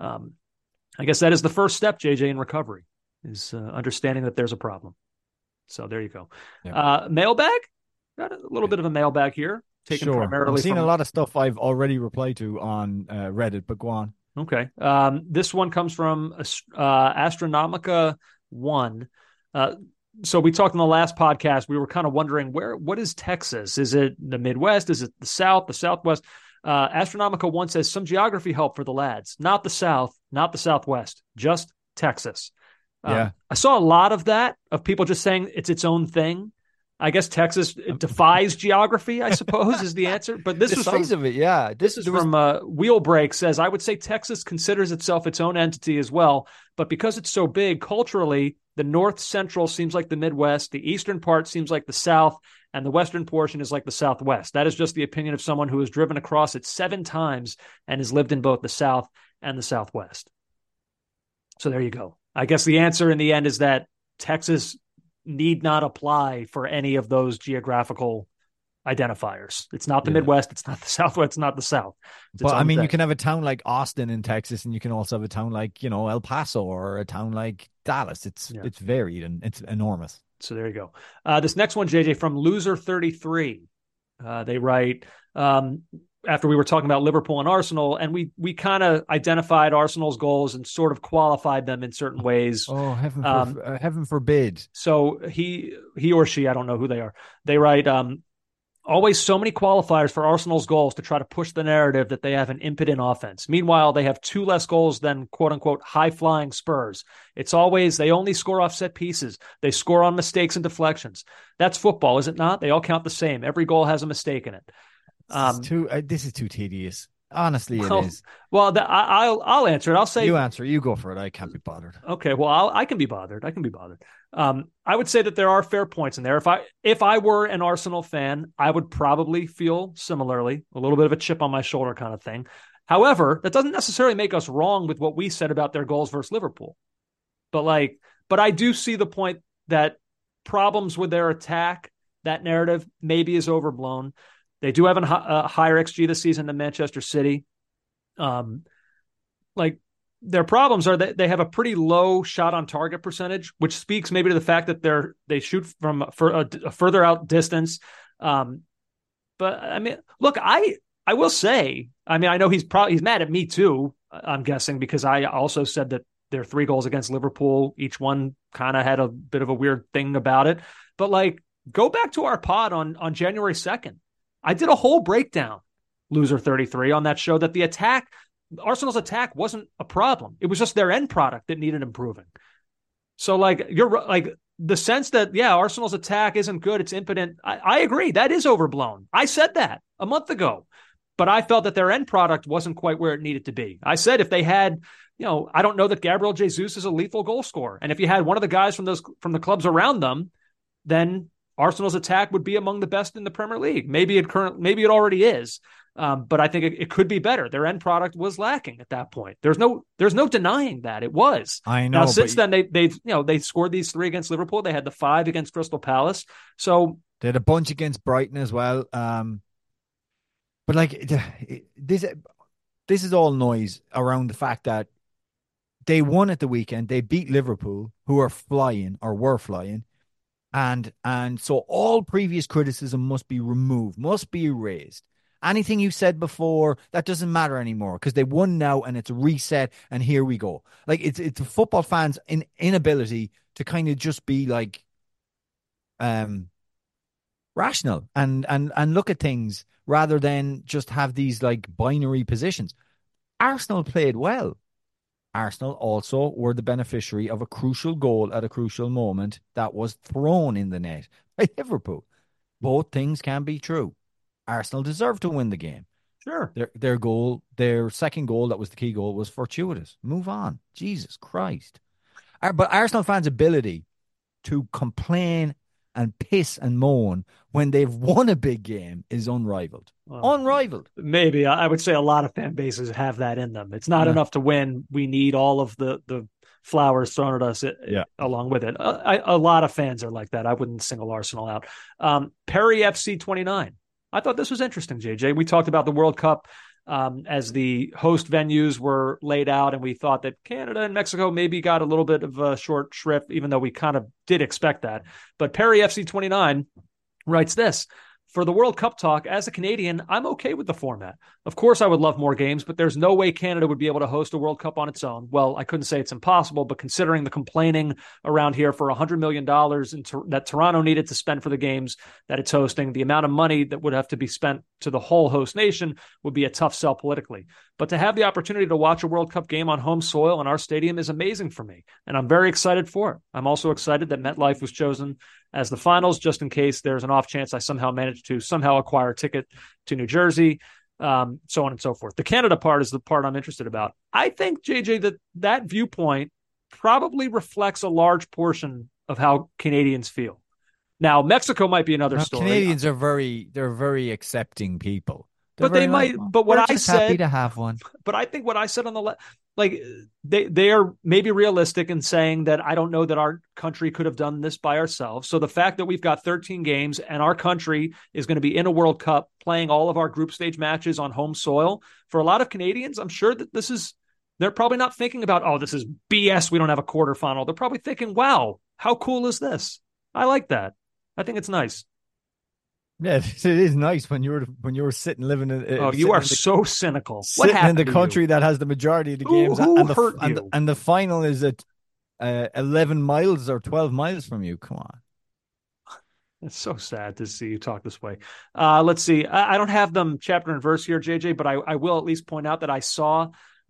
I guess that is the first step, JJ, in recovery, is understanding that there's a problem. So there you go. Yeah. Mailbag? Got a little bit of a mailbag here. Taken primarily I've seen a lot of stuff I've already replied to on Reddit, but go on. Okay. This one comes from Astronomica 1. So we talked in the last podcast, we were kind of wondering what is Texas? Is it the Midwest? Is it the South, the Southwest? Astronomica 1 says some geography help for the lads. Not the South, not the Southwest, just Texas. I saw a lot of that, of people just saying it's its own thing. I guess Texas defies geography, I suppose, is the answer. But this was from Wheel Break says, I would say Texas considers itself its own entity as well. But because it's so big culturally, the North Central seems like the Midwest, the eastern part seems like the South, and the western portion is like the Southwest. That is just the opinion of someone who has driven across it 7 times and has lived in both the South and the Southwest. So there you go. I guess the answer in the end is that Texas need not apply for any of those geographical identifiers. It's not the Midwest, it's not the Southwest, it's not the South. But I mean, you can have a town like Austin in Texas, and you can also have a town like, El Paso, or a town like Dallas. It's varied and it's enormous. So there you go. This next one, JJ, from Loser33. They write, after we were talking about Liverpool and Arsenal, and we kind of identified Arsenal's goals and sort of qualified them in certain ways. Oh, heaven forbid. So he or she, I don't know who they are. They write, always so many qualifiers for Arsenal's goals to try to push the narrative that they have an impotent offense. Meanwhile, they have 2 less goals than quote-unquote high-flying Spurs. It's always they only score off set pieces. They score on mistakes and deflections. That's football, is it not? They all count the same. Every goal has a mistake in it. This is too tedious. Honestly, it is. Well, I'll answer it. I'll say you answer. You go for it. I can't be bothered. Okay, well, I can be bothered. I can be bothered. I would say that there are fair points in there. If I were an Arsenal fan, I would probably feel similarly, a little bit of a chip on my shoulder kind of thing. However, that doesn't necessarily make us wrong with what we said about their goals versus Liverpool. But I do see the point that problems with their attack, that narrative maybe is overblown. They do have a higher XG this season than Manchester City. Their problems are that they have a pretty low shot on target percentage, which speaks maybe to the fact that they shoot from a further out distance. But I mean, look, I will say, I mean, I know he's mad at me too, I'm guessing, because I also said that their 3 goals against Liverpool, each one kind of had a bit of a weird thing about it. But go back to our pod on January 2nd. I did a whole breakdown, Loser 33, on that show, that Arsenal's attack wasn't a problem. It was just their end product that needed improving. So you're the sense that, Arsenal's attack isn't good, it's impotent. I agree. That is overblown. I said that a month ago, but I felt that their end product wasn't quite where it needed to be. I said if they had, I don't know that Gabriel Jesus is a lethal goal scorer. And if you had one of the guys from the clubs around them, then Arsenal's attack would be among the best in the Premier League. Maybe it already is. But I think it could be better. Their end product was lacking at that point. There's no denying that it was. I know. Now since then they scored these 3 against Liverpool. They had the 5 against Crystal Palace. So they had a bunch against Brighton as well. But this is all noise around the fact that they won at the weekend. They beat Liverpool, who were flying. And so all previous criticism must be removed, must be erased. Anything you said before, that doesn't matter anymore because they won now and it's a reset and here we go. It's football fans' inability to kind of just be rational and look at things rather than just have these binary positions. Arsenal played well. Arsenal also were the beneficiary of a crucial goal at a crucial moment that was thrown in the net by Liverpool. Both things can be true. Arsenal deserved to win the game. Sure. Their second goal, that was the key goal, was fortuitous. Move on. Jesus Christ. But Arsenal fans' ability to complain and piss and moan when they've won a big game is unrivaled. Unrivaled. Maybe. I would say a lot of fan bases have that in them. It's not enough to win. We need all of the flowers thrown at us along with it. A lot of fans are like that. I wouldn't single Arsenal out. Perry FC 29. I thought this was interesting, JJ. We talked about the World Cup as the host venues were laid out, and we thought that Canada and Mexico maybe got a little bit of a short shrift, even though we kind of did expect that. But Perry FC 29 writes this: for the World Cup talk, as a Canadian, I'm okay with the format. Of course, I would love more games, but there's no way Canada would be able to host a World Cup on its own. Well, I couldn't say it's impossible, but considering the complaining around here for $100 million that Toronto needed to spend for the games that it's hosting, the amount of money that would have to be spent to the whole host nation would be a tough sell politically. But to have the opportunity to watch a World Cup game on home soil in our stadium is amazing for me, and I'm very excited for it. I'm also excited that MetLife was chosen as the finals, just in case there's an off chance I somehow managed to acquire a ticket to New Jersey, so on and so forth. The Canada part is the part I'm interested about. I think, JJ, that viewpoint probably reflects a large portion of how Canadians feel. Now, Mexico might be another story. Canadians are very accepting people. But they might. But what I said, happy to have one. But I think what I said on the they are maybe realistic in saying that I don't know that our country could have done this by ourselves. So the fact that we've got 13 games and our country is going to be in a World Cup playing all of our group stage matches on home soil, for a lot of Canadians, I'm sure that they're probably not thinking about, oh, this is BS, we don't have a quarterfinal. They're probably thinking, wow, how cool is this? I like that. I think it's nice. Yeah, it is nice when you were sitting living in. You are so cynical. What happened in the country that has the majority of the games, and the final is at 11 miles or 12 miles from you. Come on, it's so sad to see you talk this way. Let's see. I don't have them chapter and verse here, JJ, but I will at least point out that I saw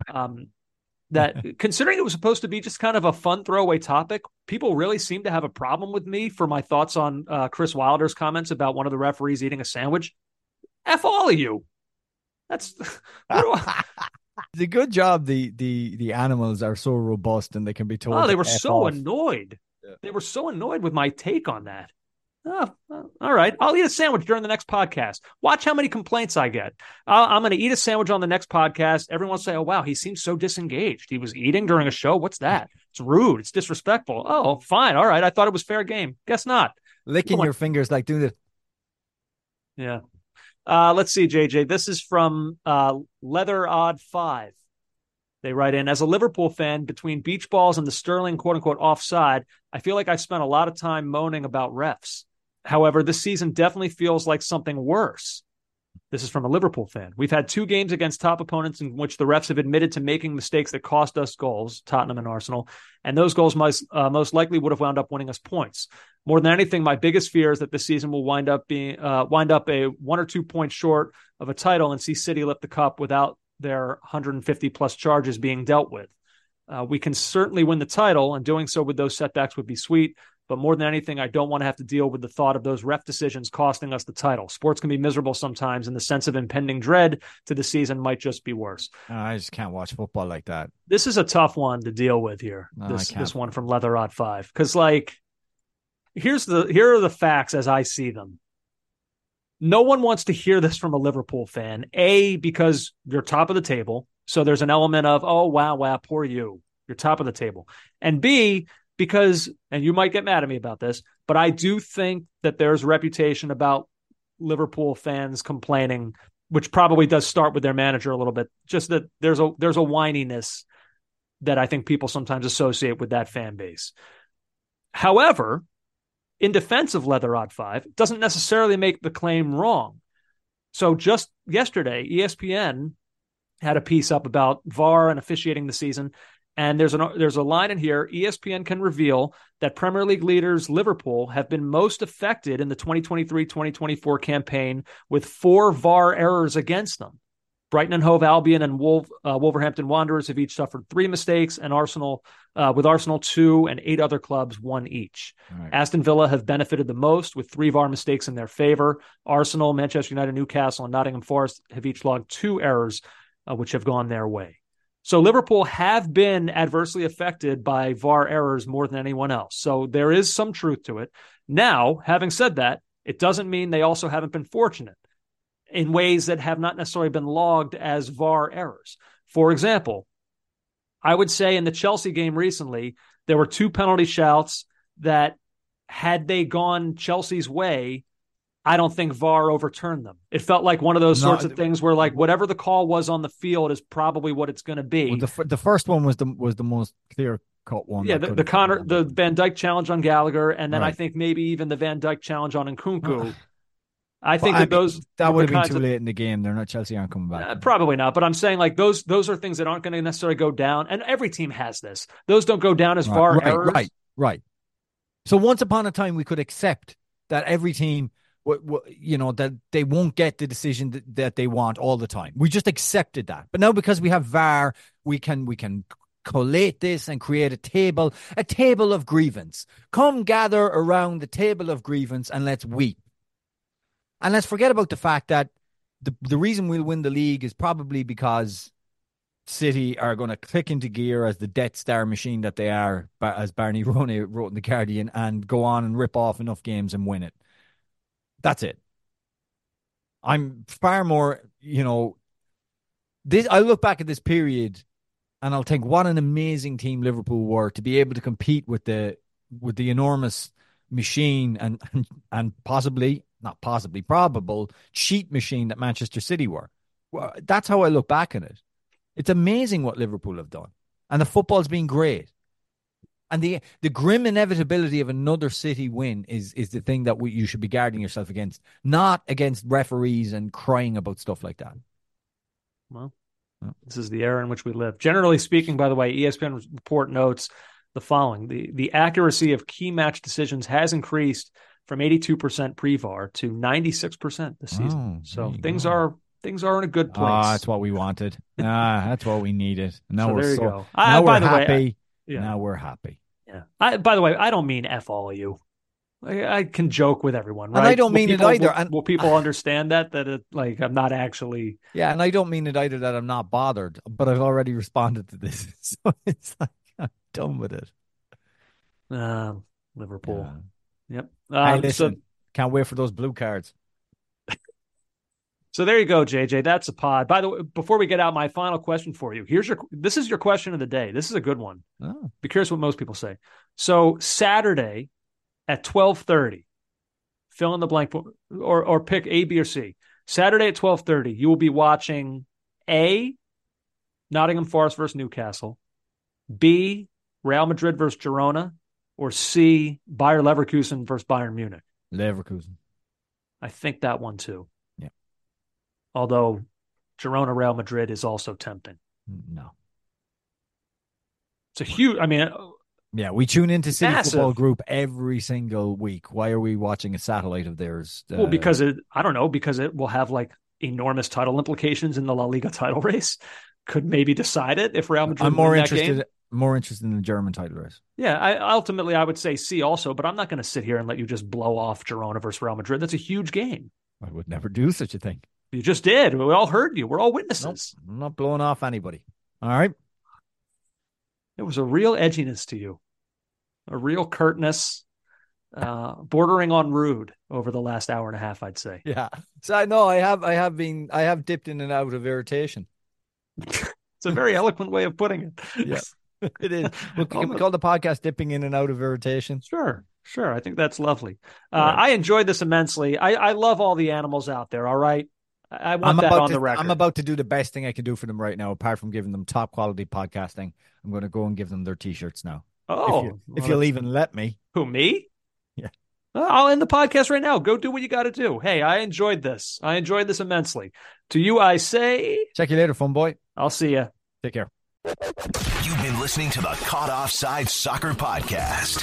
that considering it was supposed to be just kind of a fun throwaway topic, people really seem to have a problem with me for my thoughts on Chris Wilder's comments about one of the referees eating a sandwich. F all of you. That's what do I, It's a good job. The animals are so robust and they can be told. oh, they to were F so off. annoyed. Yeah. They were so annoyed with my take on that. Oh, all right. I'll eat a sandwich during the next podcast. Watch how many complaints I get. I'm going to eat a sandwich on the next podcast. Everyone will say, oh, wow, he seems so disengaged. He was eating during a show. What's that? It's rude. It's disrespectful. Oh, fine. All right. I thought it was fair game. Guess not. Licking your fingers like doing it. Yeah. Let's see, JJ. This is from Leather Odd 5. They write in, as a Liverpool fan, between beach balls and the Sterling quote-unquote offside, I feel like I've spent a lot of time moaning about refs. However, this season definitely feels like something worse. This is from a Liverpool fan. We've had 2 games against top opponents in which the refs have admitted to making mistakes that cost us goals, Tottenham and Arsenal, and those goals most likely would have wound up winning us points. More than anything, my biggest fear is that this season will wind up a 1 or 2 points short of a title and see City lift the cup without their 150 plus charges being dealt with. We can certainly win the title, and doing so with those setbacks would be sweet. But more than anything, I don't want to have to deal with the thought of those ref decisions costing us the title. Sports can be miserable sometimes, and the sense of impending dread to the season might just be worse. I just can't watch football like that. This is a tough one to deal with here. This one from Leather Odd 5. Because, like, here are the facts as I see them. No one wants to hear this from a Liverpool fan. A, because you're top of the table. So there's an element of, oh, wow, poor you. You're top of the table. And B, because, and you might get mad at me about this, but I do think that there's a reputation about Liverpool fans complaining, which probably does start with their manager a little bit, just that there's a whininess that I think people sometimes associate with that fan base. However, in defense of Leather Odd 5, it doesn't necessarily make the claim wrong. So just yesterday, ESPN had a piece up about VAR and officiating the season. And there's a line in here, ESPN can reveal that Premier League leaders Liverpool have been most affected in the 2023-2024 campaign with 4 VAR errors against them. Brighton and Hove Albion and Wolverhampton Wanderers have each suffered 3 mistakes, and Arsenal 2 and 8 other clubs 1 each. Right. Aston Villa have benefited the most with 3 VAR mistakes in their favor. Arsenal, Manchester United, Newcastle, and Nottingham Forest have each logged 2 errors, which have gone their way. So Liverpool have been adversely affected by VAR errors more than anyone else. So there is some truth to it. Now, having said that, it doesn't mean they also haven't been fortunate in ways that have not necessarily been logged as VAR errors. For example, I would say in the Chelsea game recently, there were 2 penalty shouts that, had they gone Chelsea's way, I don't think VAR overturned them. It felt like one of those sorts of things where, like, whatever the call was on the field is probably what it's going to be. Well, the first one was the most clear-cut one. Yeah, the Van Dijk challenge on Gallagher, and then right. I think maybe even the Van Dijk challenge on Nkunku. I think that would have been too late in the game. They're not Chelsea aren't coming back. Probably not. But I'm saying, like, those are things that aren't going to necessarily go down, and every team has this. Those don't go down as VAR errors. Right. So once upon a time, we could accept that every team, that they won't get the decision that they want all the time. We just accepted that. But now, because we have VAR, we can collate this and create a table of grievance. Come gather around the table of grievance and let's weep. And let's forget about the fact that the reason we'll win the league is probably because City are going to click into gear as the Death Star machine that they are, as Barney Ronay wrote in The Guardian, and go on and rip off enough games and win it. That's it. I'm far more, I look back at this period and I'll think what an amazing team Liverpool were to be able to compete with the enormous machine and probable cheat machine that Manchester City were. Well, that's how I look back on it. It's amazing what Liverpool have done. And the football's been great. And the grim inevitability of another City win is the thing that you should be guarding yourself against, not against referees and crying about stuff like that. Well, this is the era in which we live. Generally speaking, by the way, ESPN report notes the following. The accuracy of key match decisions has increased from 82% pre-VAR to 96% this season. So things are in a good place. That's what we wanted. That's what we needed. Now so we're there you go. Now we're happy. Now we're happy. Yeah. By the way, I don't mean F all of you. I can joke with everyone, right? And I don't mean it either. Will people understand that I'm not actually? Yeah, and I don't mean it either that I'm not bothered, but I've already responded to this, so it's like I'm done with it. Liverpool. Yeah. Yep. Hey, listen, can't wait for those blue cards. So there you go, JJ. That's a pod. By the way, before we get out, my final question for you. This is your question of the day. This is a good one. Oh. Be curious what most people say. So Saturday at 12:30, fill in the blank or pick A, B, or C. Saturday at 12:30, you will be watching A, Nottingham Forest versus Newcastle, B, Real Madrid versus Girona, or C, Bayer Leverkusen versus Bayern Munich. Leverkusen. I think that one too. Yeah. Although Girona Real Madrid is also tempting. No. It's a huge, yeah, we tune into City massive. Football Group every single week. Why are we watching a satellite of theirs? Well, because it will have like enormous title implications in the La Liga title race. Could maybe decide it if Real Madrid. I'm more interested in the German title race. Yeah, I would say C also, but I'm not going to sit here and let you just blow off Girona versus Real Madrid. That's a huge game. I would never do such a thing. You just did. We all heard you. We're all witnesses. Nope, I'm not blowing off anybody. All right. There was a real edginess to you, a real curtness, bordering on rude over the last hour and a half, I'd say. Yeah. So I know I have dipped in and out of irritation. It's a very eloquent way of putting it. Yeah, it is. Can we call the podcast Dipping in and Out of Irritation? Sure. I think that's lovely. I enjoyed this immensely. I love all the animals out there. All right. I want that on the record. I'm about to do the best thing I can do for them right now, apart from giving them top quality podcasting. I'm going to go and give them their T-shirts now. Oh, if you'll even let me. Who, me? Yeah. I'll end the podcast right now. Go do what you got to do. Hey, I enjoyed this. I enjoyed this immensely. To you, I say... Check you later, fun boy. I'll see you. Take care. You've been listening to the Caught Offside Soccer Podcast.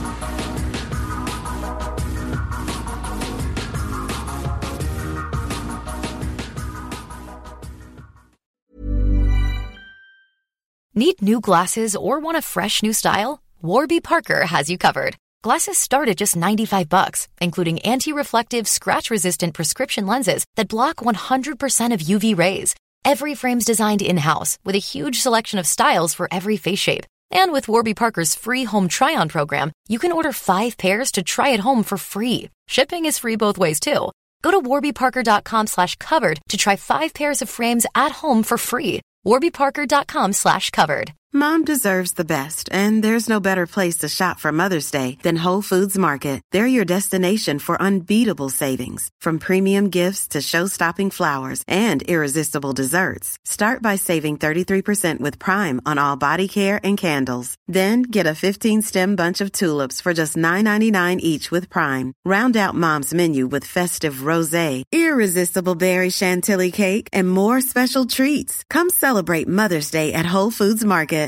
Need new glasses or want a fresh new style? Warby Parker has you covered. Glasses start at just $95, including anti-reflective, scratch-resistant prescription lenses that block 100% of UV rays. Every frame's designed in-house with a huge selection of styles for every face shape. And with Warby Parker's free home try-on program, you can order 5 pairs to try at home for free. Shipping is free both ways, too. Go to warbyparker.com/covered to try 5 pairs of frames at home for free. warbyparker.com/covered. Mom deserves the best, and there's no better place to shop for Mother's Day than Whole Foods Market. They're your destination for unbeatable savings, from premium gifts to show-stopping flowers and irresistible desserts. Start by saving 33% with Prime on all body care and candles. Then get a 15-stem bunch of tulips for just $9.99 each with Prime. Round out Mom's menu with festive rosé, irresistible berry chantilly cake, and more special treats. Come celebrate Mother's Day at Whole Foods Market.